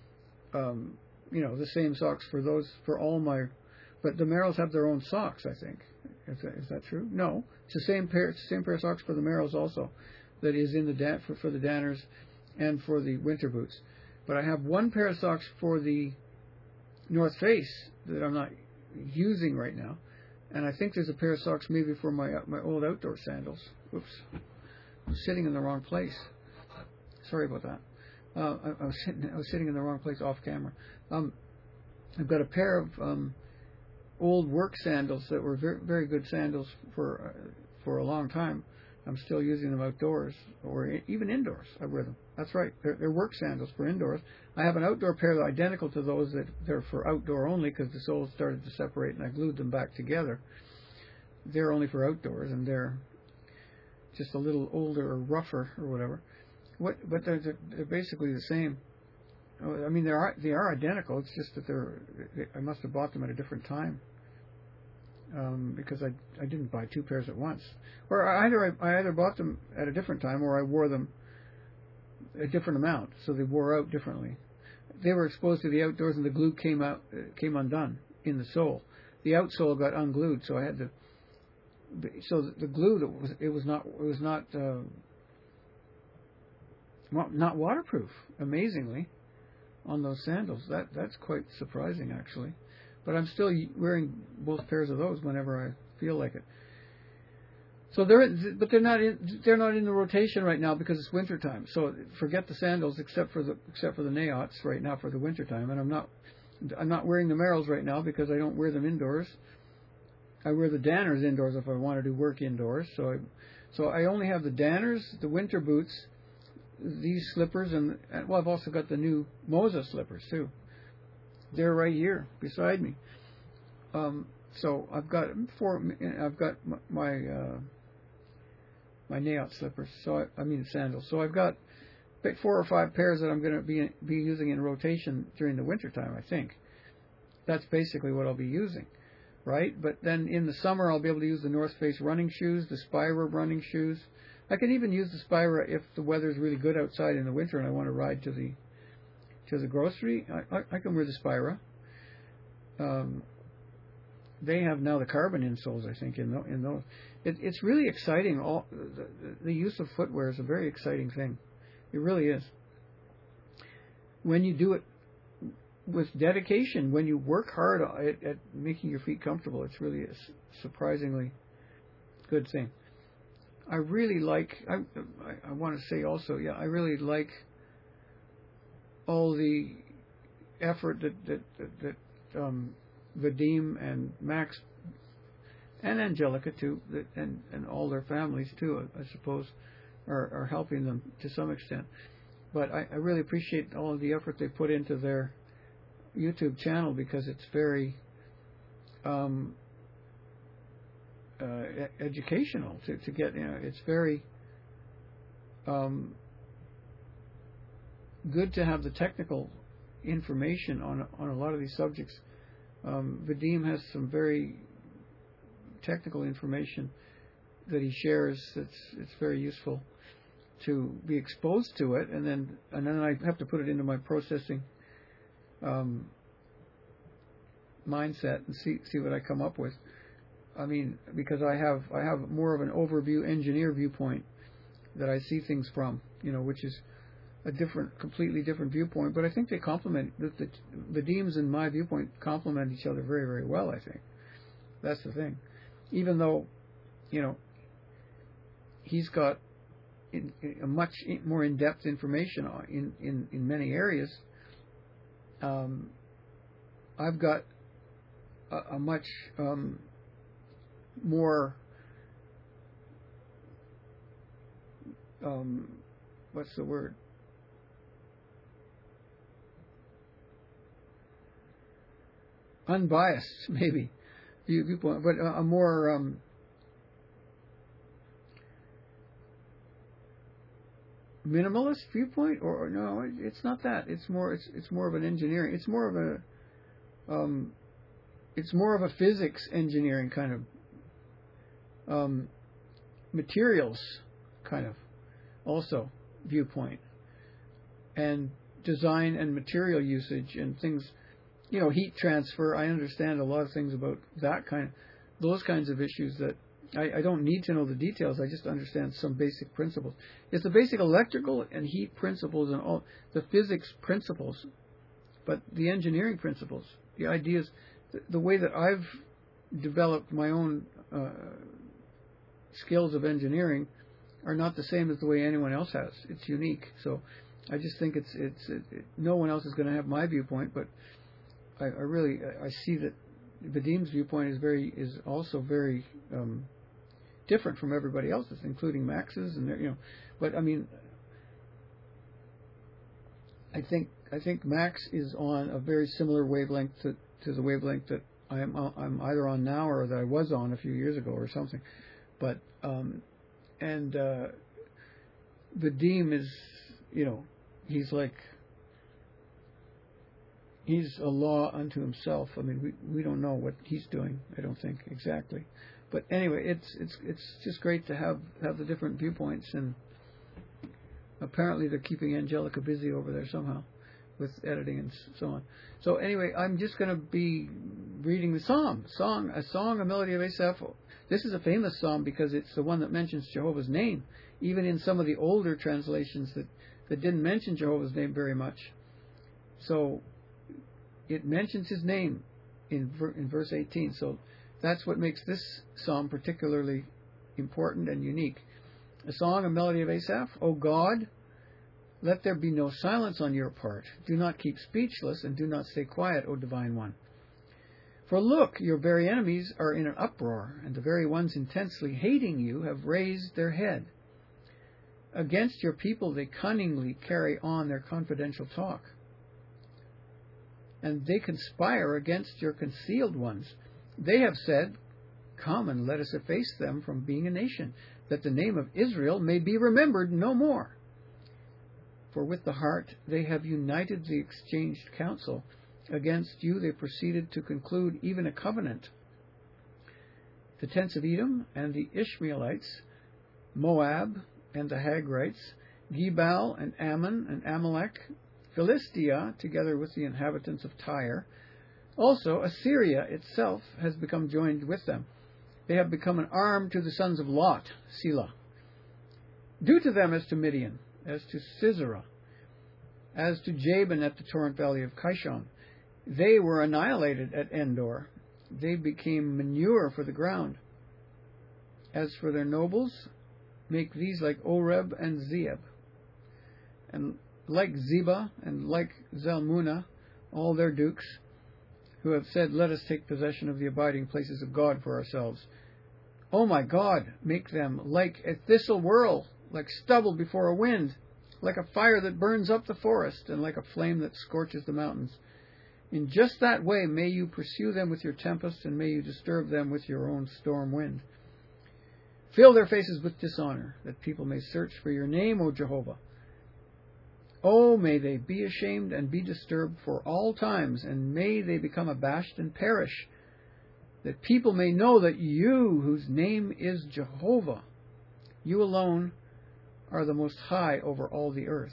you know, the same socks for those for all my. But the Merrells have their own socks, I think. Is that true? No, it's the same pair. It's the same pair of socks for the Merrells also. That is in the for the Danners and for the winter boots. But I have one pair of socks for the North Face that I'm not using right now. And I think there's a pair of socks maybe for my old outdoor sandals. Oops. I'm sitting in the wrong place. Sorry about that. I was sitting in the wrong place off camera. I've got a pair of old work sandals that were very, very good sandals for a long time. I'm still using them outdoors or even indoors. I wear them. That's right. They're work sandals for indoors. I have an outdoor pair that are identical to those that they're for outdoor only because the soles started to separate and I glued them back together. They're only for outdoors and they're just a little older or rougher or whatever. But they're basically the same. I mean, they are identical. It's just that I must have bought them at a different time. Because I didn't buy 2 pairs at once, or I either bought them at a different time or I wore them a different amount, so they wore out differently. They were exposed to the outdoors, and the glue came undone in the sole. The outsole got unglued, so I had to. So the glue was not waterproof. Amazingly, on those sandals, that's quite surprising actually. But I'm still wearing both pairs of those whenever I feel like it. So they're not in the rotation right now because it's winter time. So forget the sandals except for the Nayots right now for the winter time. And I'm not wearing the Merrells right now because I don't wear them indoors. I wear the Danners indoors if I want to do work indoors. So I only have the Danners, the winter boots, these slippers, and well, I've also got the new Moza slippers too. They're right here beside me. So I've got my Nayot slippers. So I mean sandals. So I've got 4 or 5 pairs that I'm going to be using in rotation during the winter time. I think that's basically what I'll be using, right? But then in the summer I'll be able to use the North Face running shoes, the Spira running shoes. I can even use the Spira if the weather's really good outside in the winter and I want to ride to the grocery. I can wear the Spira. They have now the carbon insoles, I think, in those. It's really exciting. The use of footwear is a very exciting thing. It really is. When you do it with dedication, when you work hard at making your feet comfortable, it's really a surprisingly good thing. I really like, I want to say also, I really like all the effort that Vadim and Max and Angelica too, and all their families too, I suppose, are helping them to some extent. But I really appreciate all of the effort they put into their YouTube channel, because it's very educational to get. It's very good to have the technical information on a lot of these subjects. Vadim has some very technical information that he shares. It's very useful to be exposed to it, and then I have to put it into my processing mindset and see what I come up with. I mean, because I have more of an overview engineer viewpoint that I see things from, which is a completely different viewpoint. But I think they complement the Deems and my viewpoint complement each other very, very well. I think that's the thing. Even though, he's got a much more in-depth information in many areas. I've got a much more what's the word? Unbiased, maybe viewpoint, but a more minimalist viewpoint, or no, it's not that. It's more of an engineering. It's more of a physics engineering kind of materials kind of also viewpoint, and design and material usage and things. Heat transfer. I understand a lot of things about those kinds of issues that I don't need to know the details. I just understand some basic principles. It's the basic electrical and heat principles and all the physics principles, but the engineering principles, the ideas, the way that I've developed my own skills of engineering are not the same as the way anyone else has. It's unique. So I just think no one else is going to have my viewpoint, but I see that Vadim's viewpoint is also very different from everybody else's, including Max's, and But I mean, I think Max is on a very similar wavelength to the wavelength that I'm either on now or that I was on a few years ago or something. But Vadim is, he's a law unto himself. I mean, we don't know what he's doing, I don't think, exactly. But anyway, it's just great to have the different viewpoints, and apparently they're keeping Angelica busy over there somehow with editing and so on. So anyway, I'm just going to be reading the a song, a melody of Asaph. This is a famous psalm because it's the one that mentions Jehovah's name, even in some of the older translations that didn't mention Jehovah's name very much. So it mentions his name in verse 18. So that's what makes this psalm particularly important and unique. A song, a melody of Asaph. O God, let there be no silence on your part. Do not keep speechless, and do not stay quiet, O Divine One. For look, your very enemies are in an uproar, and the very ones intensely hating you have raised their head. Against your people they cunningly carry on their confidential talk, and they conspire against your concealed ones. They have said, come and let us efface them from being a nation, that the name of Israel may be remembered no more. For with the heart they have united the exchanged counsel. Against you they proceeded to conclude even a covenant. The tents of Edom and the Ishmaelites, Moab and the Hagrites, Gebal and Ammon and Amalek, Philistia, together with the inhabitants of Tyre. Also, Assyria itself has become joined with them. They have become an arm to the sons of Lot, Selah. Do to them as to Midian, as to Sisera, as to Jabin at the torrent valley of Kishon. They were annihilated at Endor. They became manure for the ground. As for their nobles, make these like Oreb and Zeeb, and like Zeba and like Zalmunna, all their dukes, who have said, let us take possession of the abiding places of God for ourselves. O my God, make them like a thistle whirl, like stubble before a wind, like a fire that burns up the forest, and like a flame that scorches the mountains. In just that way may you pursue them with your tempest, and may you disturb them with your own storm wind. Fill their faces with dishonor, that people may search for your name, O Jehovah. Oh, may they be ashamed and be disturbed for all times, and may they become abashed and perish, that people may know that you, whose name is Jehovah, you alone are the most high over all the earth.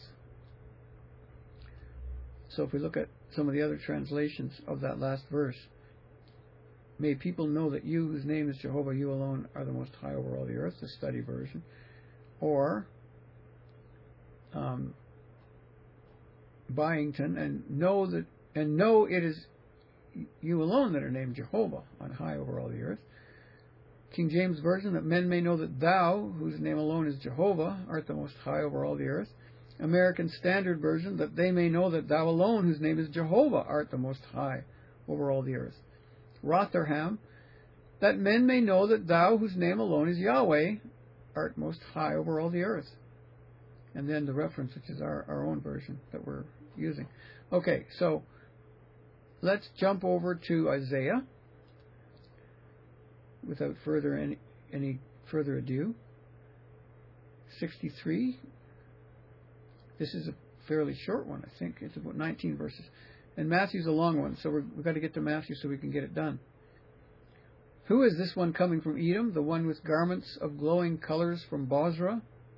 So if we look at some of the other translations of that last verse, may people know that you, whose name is Jehovah, you alone are the most high over all the earth, the study version. Or Byington, and know it is you alone that are named Jehovah on high over all the earth. King James Version, that men may know that thou, whose name alone is Jehovah, art the most high over all the earth. American Standard Version, that they may know that thou alone, whose name is Jehovah, art the most high over all the earth. Rotherham, that men may know that thou, whose name alone is Yahweh, art most high over all the earth. And then the reference, which is our own version that we're using. Okay, so let's jump over to Isaiah without any further ado. 63. This is a fairly short one, I think. It's about 19 verses. And Matthew's a long one, so we've got to get to Matthew so we can get it done. Who is this one coming from Edom, the one with garments of glowing colors from Bozrah?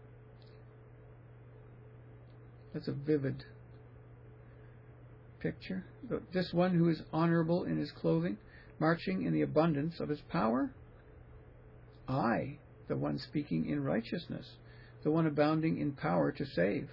That's a vivid picture. This one who is honorable in his clothing, marching in the abundance of his power? I, the one speaking in righteousness, the one abounding in power to save.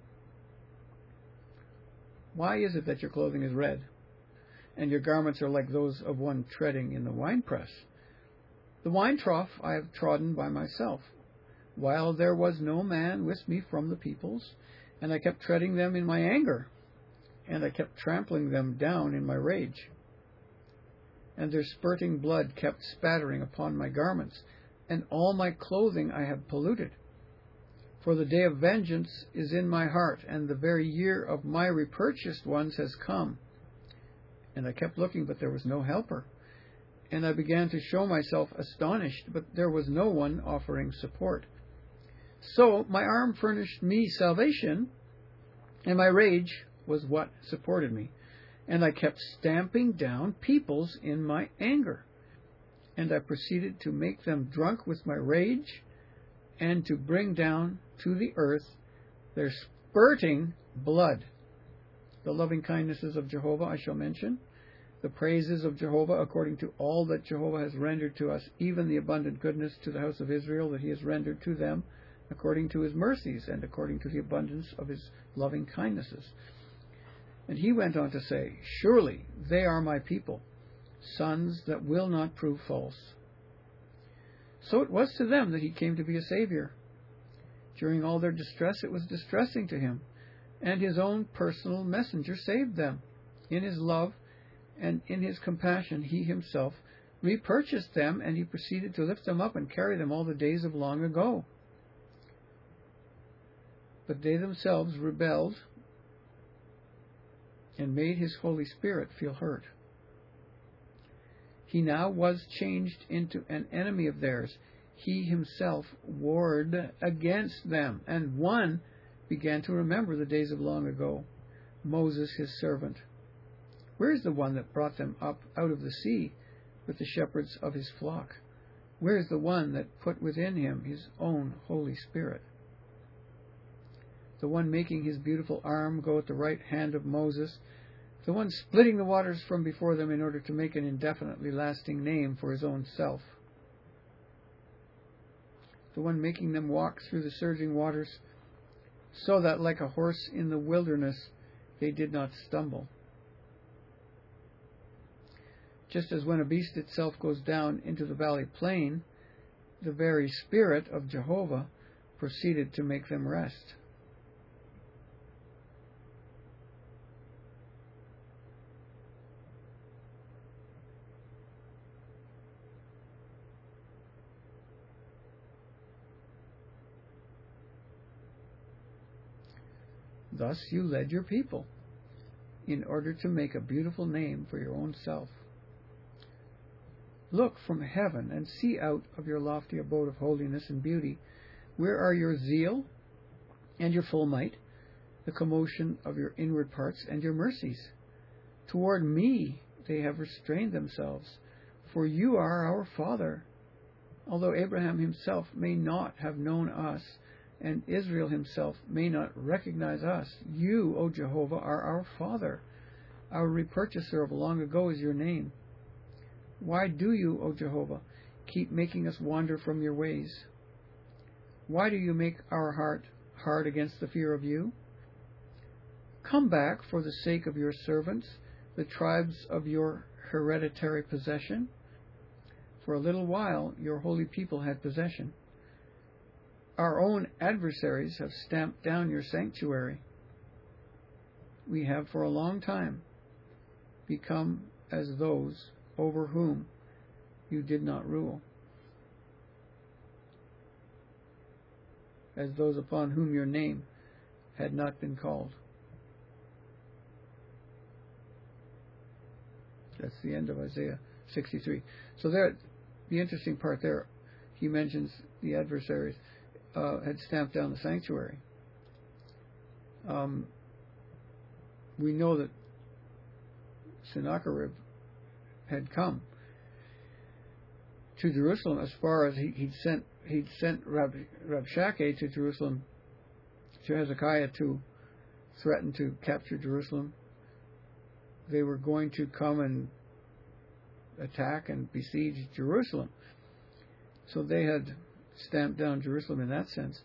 Why is it that your clothing is red, and your garments are like those of one treading in the winepress? The wine trough I have trodden by myself, while there was no man with me from the peoples, and I kept treading them in my anger, and I kept trampling them down in my rage. And their spurting blood kept spattering upon my garments, and all my clothing I have polluted. For the day of vengeance is in my heart, and the very year of my repurchased ones has come. And I kept looking, but there was no helper. And I began to show myself astonished, but there was no one offering support. So my arm furnished me salvation, and my rage was what supported me. And I kept stamping down peoples in my anger. And I proceeded to make them drunk with my rage, and to bring down to the earth their spurting blood. The loving kindnesses of Jehovah I shall mention, the praises of Jehovah according to all that Jehovah has rendered to us, even the abundant goodness to the house of Israel that he has rendered to them, according to his mercies and according to the abundance of his loving kindnesses. And he went on to say, surely they are my people, sons that will not prove false. So it was to them that he came to be a Savior. During all their distress, it was distressing to him, and his own personal messenger saved them. In his love and in his compassion, he himself repurchased them, and he proceeded to lift them up and carry them all the days of long ago. But they themselves rebelled and made his Holy Spirit feel hurt. He now was changed into an enemy of theirs. He himself warred against them, and one began to remember the days of long ago, Moses his servant. Where is the one that brought them up out of the sea with the shepherds of his flock? Where is the one that put within him his own Holy Spirit? The one making his beautiful arm go at the right hand of Moses, the one splitting the waters from before them in order to make an indefinitely lasting name for his own self. The one making them walk through the surging waters, so that like a horse in the wilderness they did not stumble. Just as when a beast itself goes down into the valley plain, the very Spirit of Jehovah proceeded to make them rest. Thus you led your people, in order to make a beautiful name for your own self. Look from heaven and see out of your lofty abode of holiness and beauty. Where are your zeal and your full might, the commotion of your inward parts and your mercies? Toward me they have restrained themselves, for you are our Father. Although Abraham himself may not have known us, and Israel himself may not recognize us, you, O Jehovah, are our Father. Our repurchaser of long ago is your name. Why do you, O Jehovah, keep making us wander from your ways? Why do you make our heart hard against the fear of you? Come back for the sake of your servants, the tribes of your hereditary possession. For a little while your holy people had possession. Our own adversaries have stamped down your sanctuary. We have for a long time become as those over whom you did not rule, as those upon whom your name had not been called. That's the end of Isaiah 63. So there, the interesting part there, he mentions the adversaries had stamped down the sanctuary. We know that Sennacherib had come to Jerusalem as far as he'd sent Rabshakeh to Jerusalem, to Hezekiah, to threaten to capture Jerusalem. They were going to come and attack and besiege Jerusalem. So they had stamped down Jerusalem in that sense.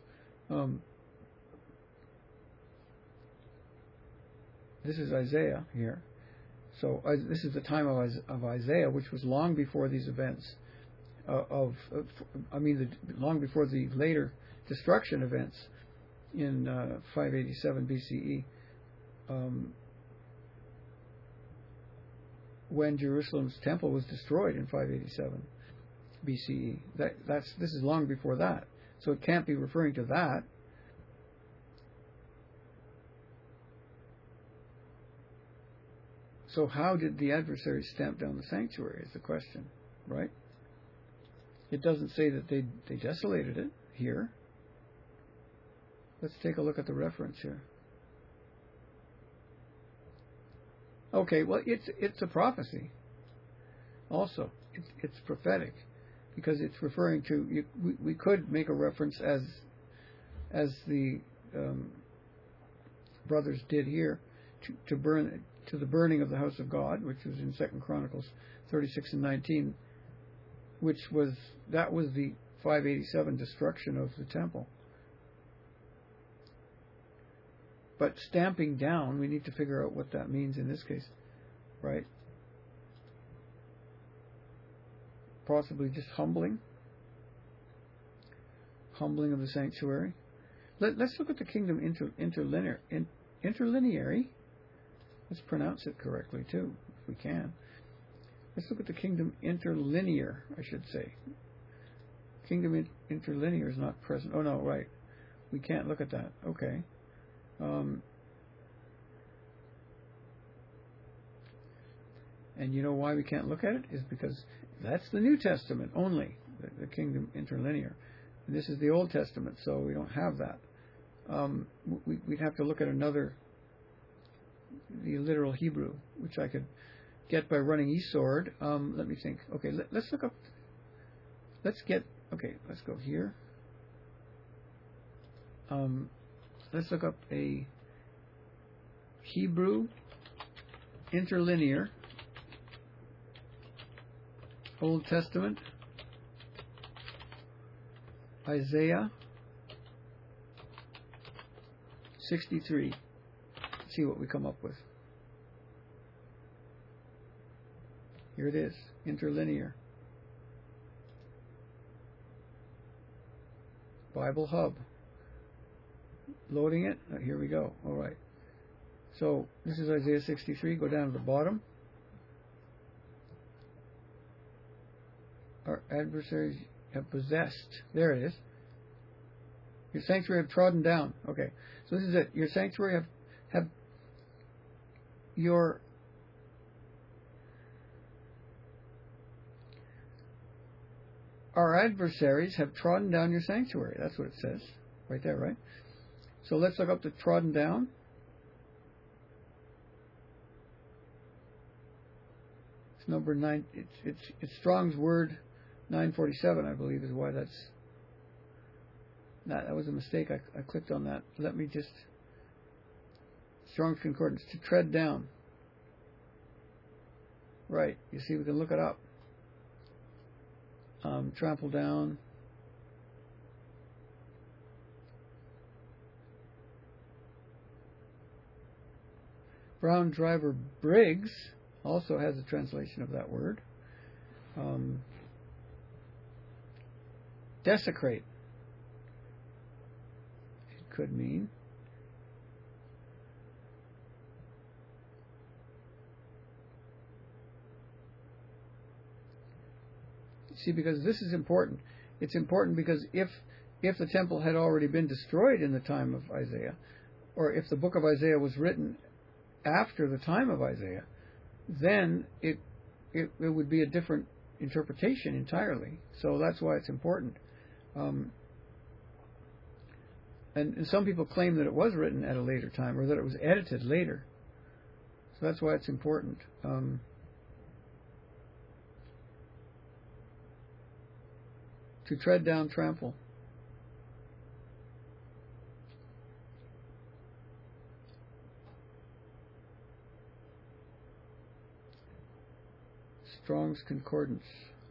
This is Isaiah here. So this is the time of Isaiah, which was long before these events long before the later destruction events in 587 BCE, when Jerusalem's temple was destroyed in 587 BCE. This is long before that, so it can't be referring to that. So how did the adversaries stamp down the sanctuary is the question, right? It doesn't say that they desolated it here. Let's take a look at the reference here. Okay, well, it's a prophecy. Also, it's prophetic, because it's referring to. We could make a reference as the brothers did here to the burning of the house of God, which was in 2 Chronicles 36 and 19, that was the 587 destruction of the temple. But stamping down, we need to figure out what that means in this case, right? Possibly just humbling of the sanctuary. Let's look at the kingdom interlineary. Let's pronounce it correctly too, if we can. Let's look at the kingdom interlinear, I should say. Kingdom interlinear is not present. Oh no, right. We can't look at that. Okay. And you know why we can't look at it? Is because that's the New Testament only, the kingdom interlinear. And this is the Old Testament, so we don't have that. We'd have to look at the literal Hebrew, which I could get by running eSword. Let me think. Okay, let's look up. Let's go here. Let's look up a Hebrew interlinear Old Testament, Isaiah 63. See what we come up with. Here it is, interlinear. Bible Hub. Loading it. Here we go. All right. So this is Isaiah 63. Go down to the bottom. Our adversaries have possessed. There it is. Your sanctuary have trodden down. Okay. So this is it. Your sanctuary have your our adversaries have trodden down your sanctuary. That's what it says. Right there, right? So let's look up the trodden down. It's number 9. It's Strong's word 947, I believe, is why that's. That was a mistake. I clicked on that. Let me just. Strong's Concordance, to tread down. Right. You see, we can look it up. Trample down. Brown Driver Briggs also has a translation of that word. Desecrate. It could mean. See, because this is important. It's important because if the temple had already been destroyed in the time of Isaiah, or if the book of Isaiah was written after the time of Isaiah, then it would be a different interpretation entirely. So that's why it's important. And some people claim that it was written at a later time, or that it was edited later. So that's why it's important. To tread down, trample. Strong's Concordance.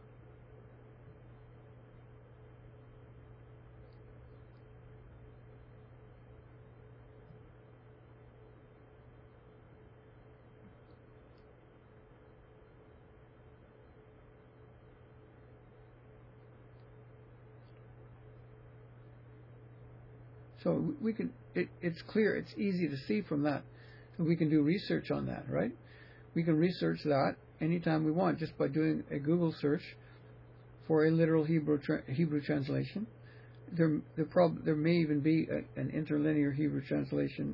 So we can. It's clear. It's easy to see from that. We can do research on that, right? We can research that anytime we want, just by doing a Google search for a literal Hebrew translation. There may even be an interlinear Hebrew translation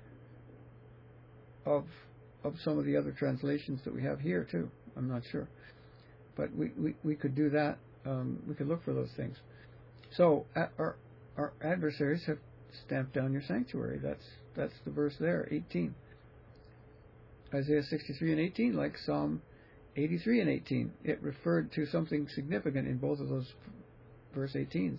of some of the other translations that we have here too. I'm not sure, but we could do that. We could look for those things. So our adversaries have stamped down your sanctuary. That's the verse there, 18. Isaiah 63 and 18, like Psalm 83 and 18. It referred to something significant in both of those verse 18s.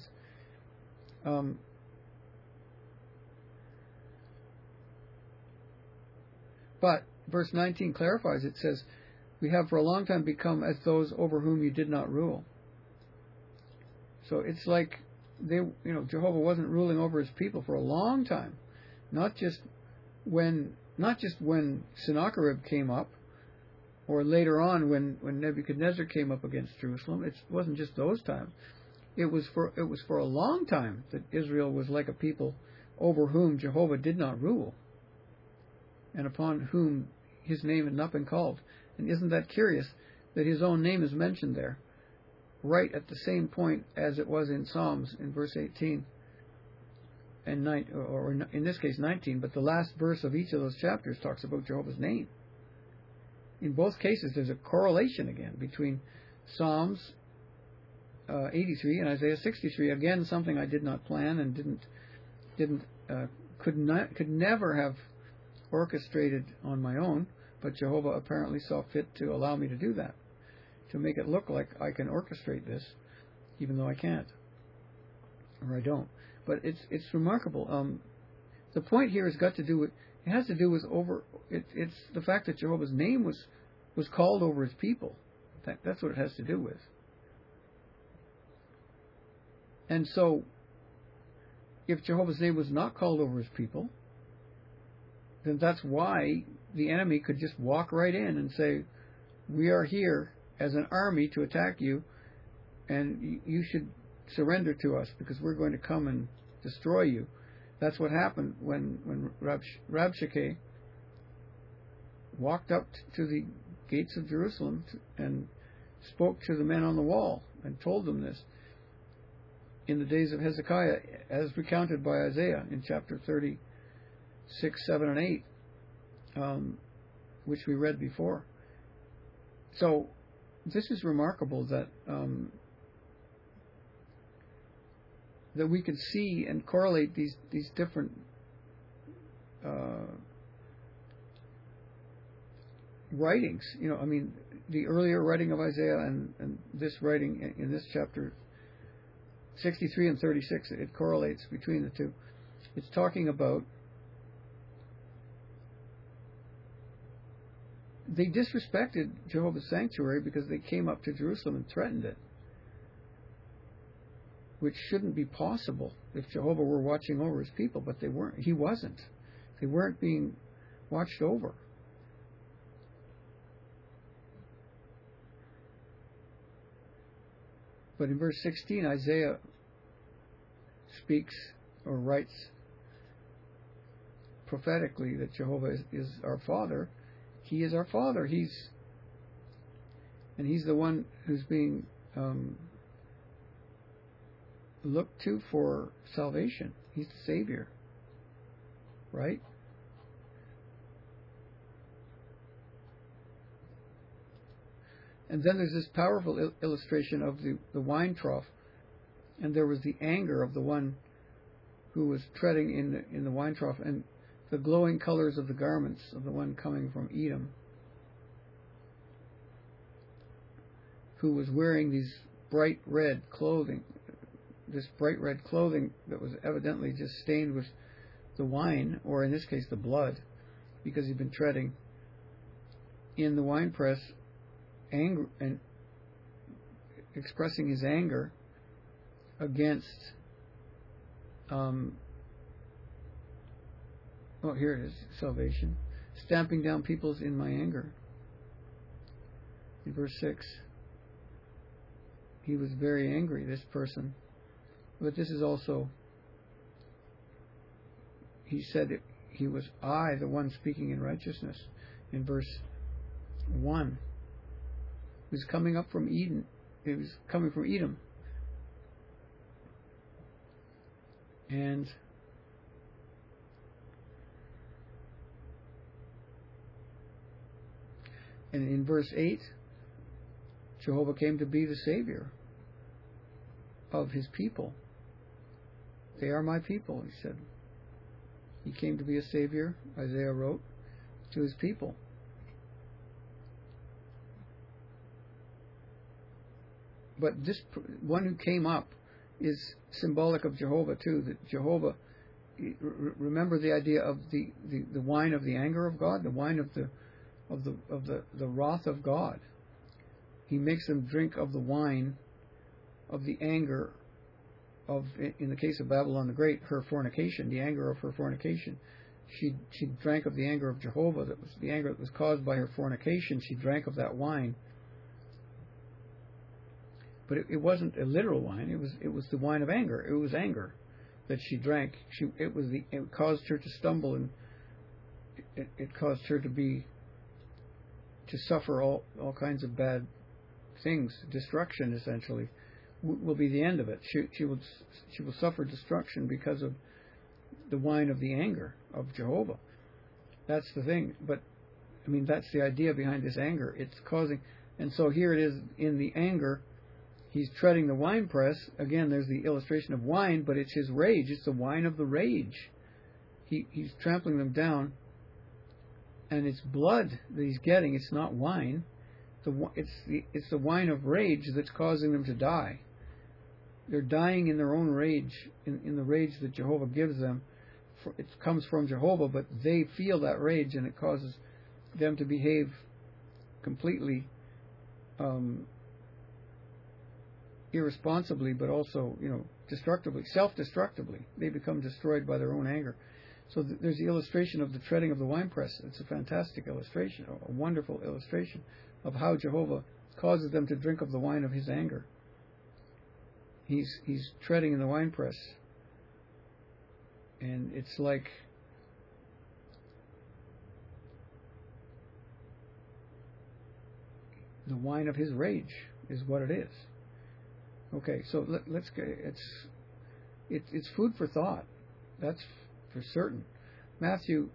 But verse 19 clarifies. It says, "We have for a long time become as those over whom you did not rule." So it's like Jehovah wasn't ruling over his people for a long time, not just when Sennacherib came up, or later on when Nebuchadnezzar came up against Jerusalem. It wasn't just those times. It was for a long time that Israel was like a people over whom Jehovah did not rule, and upon whom his name had not been called. And isn't that curious that his own name is mentioned there, right at the same point as it was in Psalms in verse 18 and 9, or in this case 19, but the last verse of each of those chapters talks about Jehovah's name. In both cases, there's a correlation again between Psalms 83 and Isaiah 63. Again, something I did not plan and could never have orchestrated on my own, but Jehovah apparently saw fit to allow me to do that, to make it look like I can orchestrate this, even though I can't, or I don't. But it's remarkable. The point here has got to do with, it has to do with it's the fact that Jehovah's name was called over his people. That's what it has to do with. And so, if Jehovah's name was not called over his people, then that's why the enemy could just walk right in and say, "We are here. as an army to attack you, and you should surrender to us because we're going to come and destroy you. That's what happened when Rabshakeh walked up to the gates of Jerusalem and spoke to the men on the wall and told them this in the days of Hezekiah, as recounted by Isaiah in chapter 36, 7, and 8, which we read before. So this is remarkable that that we can see and correlate these different writings. You know, I mean, the earlier writing of Isaiah and this writing in this chapter 63 and 36, it correlates between the two. It's talking about they disrespected Jehovah's sanctuary because they came up to Jerusalem and threatened it, which shouldn't be possible if Jehovah were watching over his people, but they weren't. He wasn't. They weren't being watched over. But in verse 16, Isaiah speaks or writes prophetically that Jehovah is our Father. He is our Father. He's the one who's being looked to for salvation. He's the Savior, right? And then there's this powerful illustration of the wine trough, and there was the anger of the one who was treading in the wine trough, and the glowing colors of the garments of the one coming from Edom, who was wearing these bright red clothing, this bright red clothing that was evidently just stained with the wine, or in this case the blood, because he'd been treading in the winepress, anger and expressing his anger against here it is, salvation, stamping down peoples in my anger. In verse 6, he was very angry, this person, but this is also, he said he was I, the one speaking in righteousness. In verse 1, he was coming up from Eden. He was coming from Edom. And in verse 8, Jehovah came to be the Savior of his people. They are my people, he said. He came to be a Savior, Isaiah wrote, to his people. But this one who came up is symbolic of Jehovah too. That Jehovah, remember the idea of the wine of the anger of God, the wine of the wrath of God. He makes them drink of the wine of the anger of, in the case of Babylon the Great, her fornication, the anger of her fornication. She drank of the anger of Jehovah, that was the anger that was caused by her fornication. She drank of that wine. But it wasn't a literal wine. It was the wine of anger. It was anger that she drank. It caused her to stumble, and it caused her to suffer all kinds of bad things. Destruction, essentially, will be the end of it. She will suffer destruction because of the wine of the anger of Jehovah. That's the thing. But I mean, that's the idea behind this anger. It's causing, and so here it is in the anger. He's treading the winepress. Again, there's the illustration of wine, but it's his rage. It's the wine of the rage. He's trampling them down, and it's blood that he's getting. It's not wine. It's the wine of rage that's causing them to die. They're dying in their own rage, in the rage that Jehovah gives them. It comes from Jehovah, but they feel that rage, and it causes them to behave completely irresponsibly, but also, destructively, self-destructively. They become destroyed by their own anger. So there's the illustration of the treading of the winepress. It's a fantastic illustration, a wonderful illustration of how Jehovah causes them to drink of the wine of his anger. He's treading in the winepress, and it's like the wine of his rage is what it is. Okay, so let's get it's food for thought. That's for certain. Matthew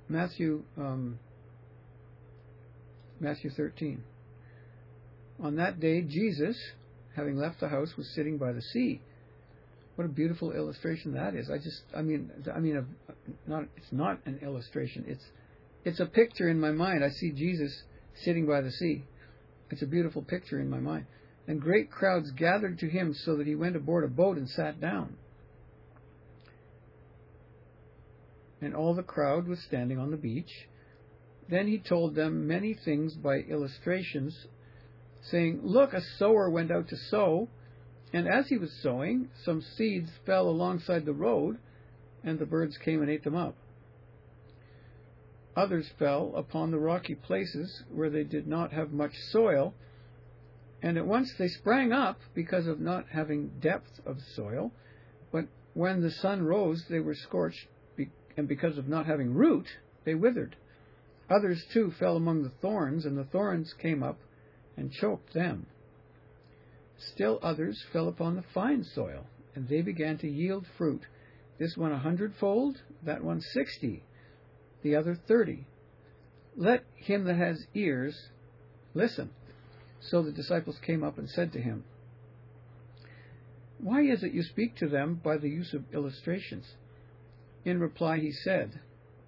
13. On that day, Jesus, having left the house, was sitting by the sea. What a beautiful illustration that is. It's not an illustration. It's a picture in my mind. I see Jesus sitting by the sea. It's a beautiful picture in my mind. And great crowds gathered to him, so that he went aboard a boat and sat down. And all the crowd was standing on the beach. Then he told them many things by illustrations, saying, Look, a sower went out to sow, and as he was sowing, some seeds fell alongside the road, and the birds came and ate them up. Others fell upon the rocky places where they did not have much soil, and at once they sprang up because of not having depth of soil. But when the sun rose, they were scorched, and because of not having root, they withered. Others too fell among the thorns, and the thorns came up and choked them. Still others fell upon the fine soil, and they began to yield fruit. This one 100-fold, that one 60, the other 30. Let him that has ears listen. So the disciples came up and said to him, Why is it you speak to them by the use of illustrations? In reply he said,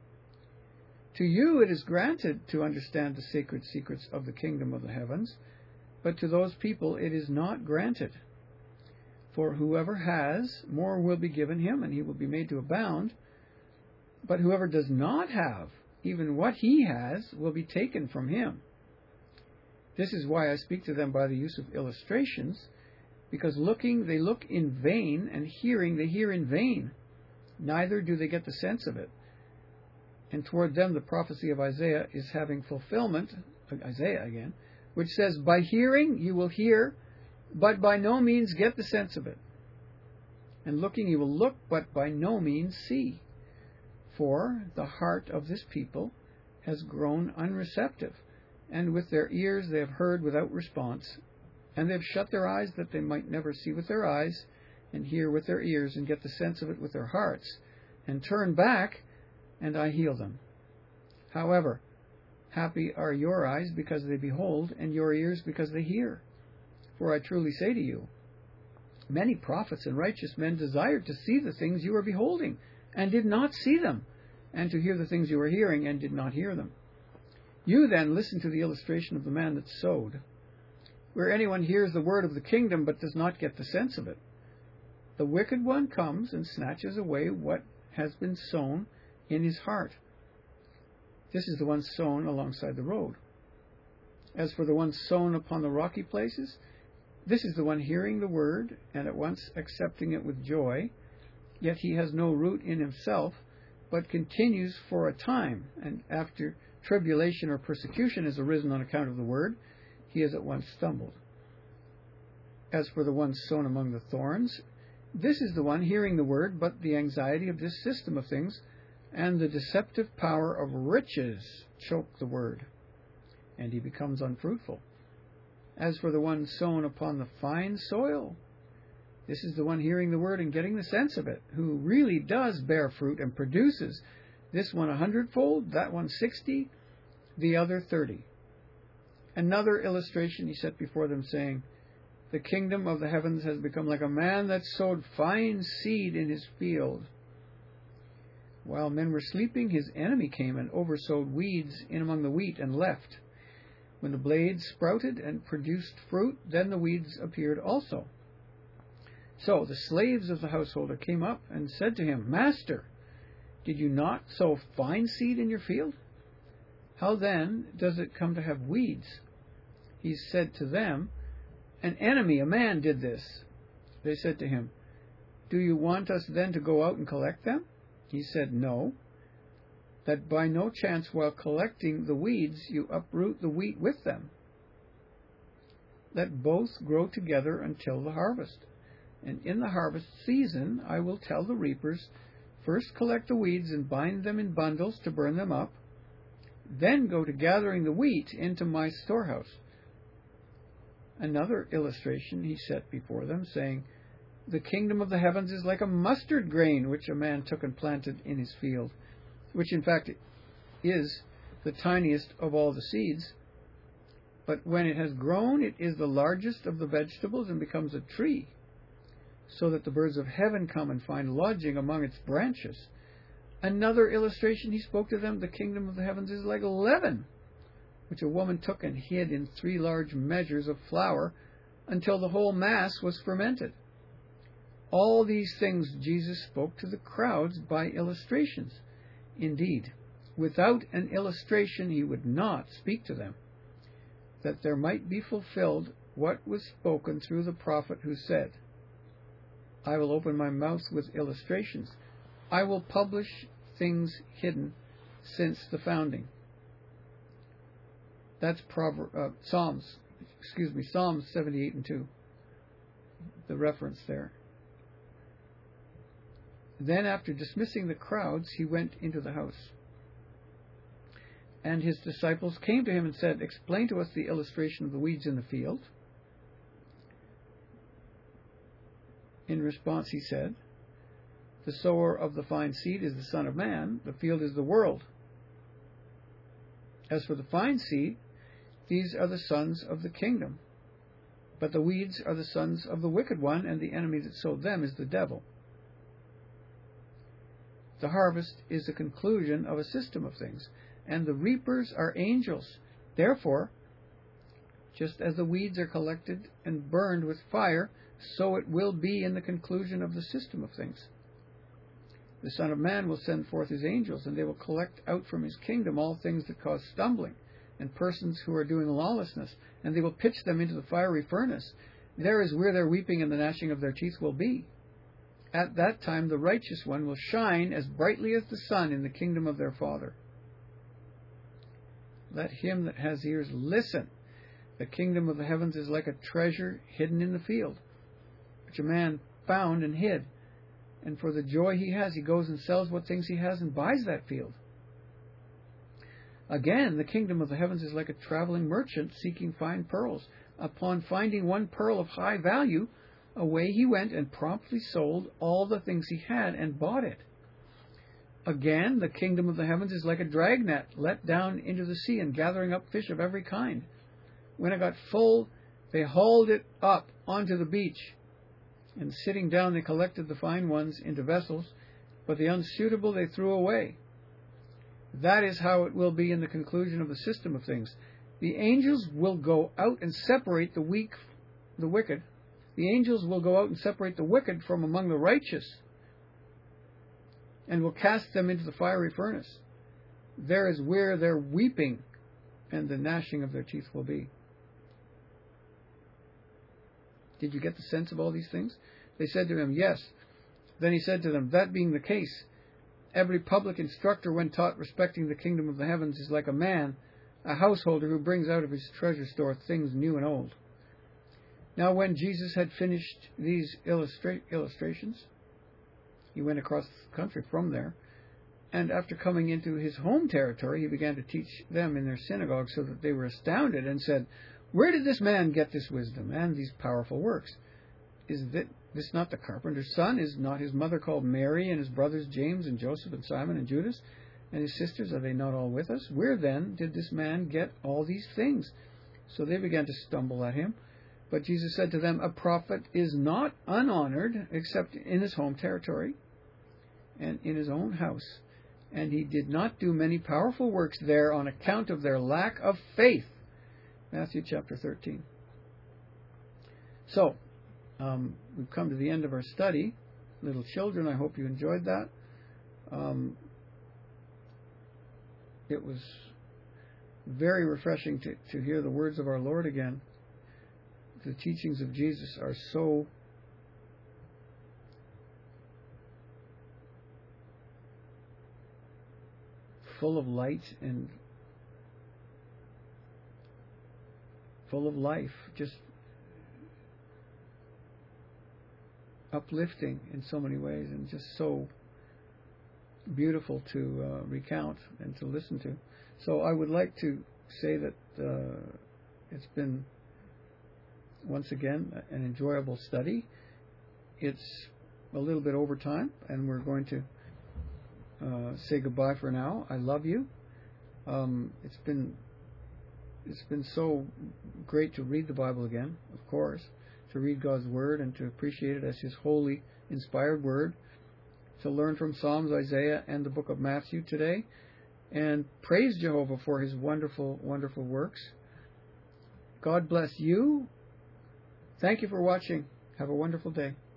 To you it is granted to understand the sacred secrets of the kingdom of the heavens, but to those people it is not granted. For whoever has, more will be given him, and he will be made to abound. But whoever does not have, even what he has, will be taken from him. This is why I speak to them by the use of illustrations, because looking they look in vain, and hearing they hear in vain. Neither do they get the sense of it. And toward them the prophecy of Isaiah is having fulfillment, Isaiah again, which says, By hearing you will hear, but by no means get the sense of it. And looking you will look, but by no means see. For the heart of this people has grown unreceptive, and with their ears they have heard without response, and they have shut their eyes that they might never see with their eyes, and hear with their ears, and get the sense of it with their hearts, and turn back, and I heal them. However, happy are your eyes because they behold, and your ears because they hear. For I truly say to you, many prophets and righteous men desired to see the things you are beholding, and did not see them, and to hear the things you are hearing, and did not hear them. You then listen to the illustration of the man that sowed. Where anyone hears the word of the kingdom, but does not get the sense of it, the wicked one comes and snatches away what has been sown in his heart. This is the one sown alongside the road. As for the one sown upon the rocky places, this is the one hearing the word, and at once accepting it with joy, yet he has no root in himself, but continues for a time, and after tribulation or persecution has arisen on account of the word, he is at once stumbled. As for the one sown among the thorns, this is the one hearing the word, but the anxiety of this system of things and the deceptive power of riches choke the word, and he becomes unfruitful. As for the one sown upon the fine soil, this is the one hearing the word and getting the sense of it, who really does bear fruit and produces, this one 100-fold, that one 60, the other 30. Another illustration he set before them, saying, The kingdom of the heavens has become like a man that sowed fine seed in his field. While men were sleeping, his enemy came and oversowed weeds in among the wheat and left. When the blades sprouted and produced fruit, then the weeds appeared also. So the slaves of the householder came up and said to him, Master, did you not sow fine seed in your field? How then does it come to have weeds? He said to them, An enemy, a man, did this. They said to him, Do you want us then to go out and collect them? He said, No, that by no chance while collecting the weeds you uproot the wheat with them. let both grow together until the harvest. And in the harvest season I will tell the reapers, first collect the weeds and bind them in bundles to burn them up, then go to gathering the wheat into my storehouse. Another illustration he set before them, saying, the kingdom of the heavens is like a mustard grain which a man took and planted in his field, which in fact is the tiniest of all the seeds. But when it has grown, it is the largest of the vegetables and becomes a tree, so that the birds of heaven come and find lodging among its branches. Another illustration he spoke to them, the kingdom of the heavens is like leaven, which a woman took and hid in 3 large measures of flour until the whole mass was fermented. All these things Jesus spoke to the crowds by illustrations. Indeed, without an illustration he would not speak to them, that there might be fulfilled what was spoken through the prophet who said, I will open my mouth with illustrations. I will publish things hidden since the founding. That's Psalms 78 and 2. The reference there. Then after dismissing the crowds, he went into the house. And his disciples came to him and said, explain to us the illustration of the weeds in the field. In response he said, the sower of the fine seed is the Son of Man, the field is the world. As for the fine seed, these are the sons of the kingdom. But the weeds are the sons of the wicked one, and the enemy that sowed them is the devil. The harvest is the conclusion of a system of things, and the reapers are angels. Therefore, just as the weeds are collected and burned with fire, so it will be in the conclusion of the system of things. The Son of Man will send forth his angels, and they will collect out from his kingdom all things that cause stumbling, and persons who are doing lawlessness, and they will pitch them into the fiery furnace. There is where their weeping and the gnashing of their teeth will be. At that time the righteous one will shine as brightly as the sun in the kingdom of their Father. Let him that has ears listen. The kingdom of the heavens is like a treasure hidden in the field, which a man found and hid. And for the joy he has, he goes and sells what things he has and buys that field. Again, the kingdom of the heavens is like a traveling merchant seeking fine pearls. Upon finding one pearl of high value, away he went and promptly sold all the things he had and bought it. Again, the kingdom of the heavens is like a dragnet let down into the sea and gathering up fish of every kind. When it got full, they hauled it up onto the beach, and sitting down they collected the fine ones into vessels, but the unsuitable they threw away. That is how it will be in the conclusion of the system of things. The angels will go out and separate the wicked. The angels will go out and separate the wicked from among the righteous, and will cast them into the fiery furnace. There is where their weeping and the gnashing of their teeth will be. Did you get the sense of all these things? They said to him, yes. Then he said to them, that being the case, every public instructor when taught respecting the kingdom of the heavens is like a man, a householder who brings out of his treasure store things new and old. Now when Jesus had finished these illustrations, he went across the country from there, and after coming into his home territory, he began to teach them in their synagogue, so that they were astounded and said, where did this man get this wisdom and these powerful works? Is this not the carpenter's son? Is not his mother called Mary, and his brothers James and Joseph and Simon and Judas? And his sisters, are they not all with us? Where then did this man get all these things? So they began to stumble at him. But Jesus said to them, a prophet is not unhonored except in his home territory and in his own house. And he did not do many powerful works there on account of their lack of faith. Matthew chapter 13. So, we've come to the end of our study. Little children, I hope you enjoyed that. It was very refreshing to hear the words of our Lord again. The teachings of Jesus are so full of light and full of life. Just uplifting in so many ways, and just so beautiful to recount and to listen to. So I would like to say that it's been, once again, an enjoyable study. It's a little bit over time, and we're going to say goodbye for now. I love you. It's been so great to read the Bible again, of course, to read God's Word and to appreciate it as His holy, inspired Word, to learn from Psalms, Isaiah, and the book of Matthew today, and praise Jehovah for His wonderful, wonderful works. God bless you. Thank you for watching. Have a wonderful day.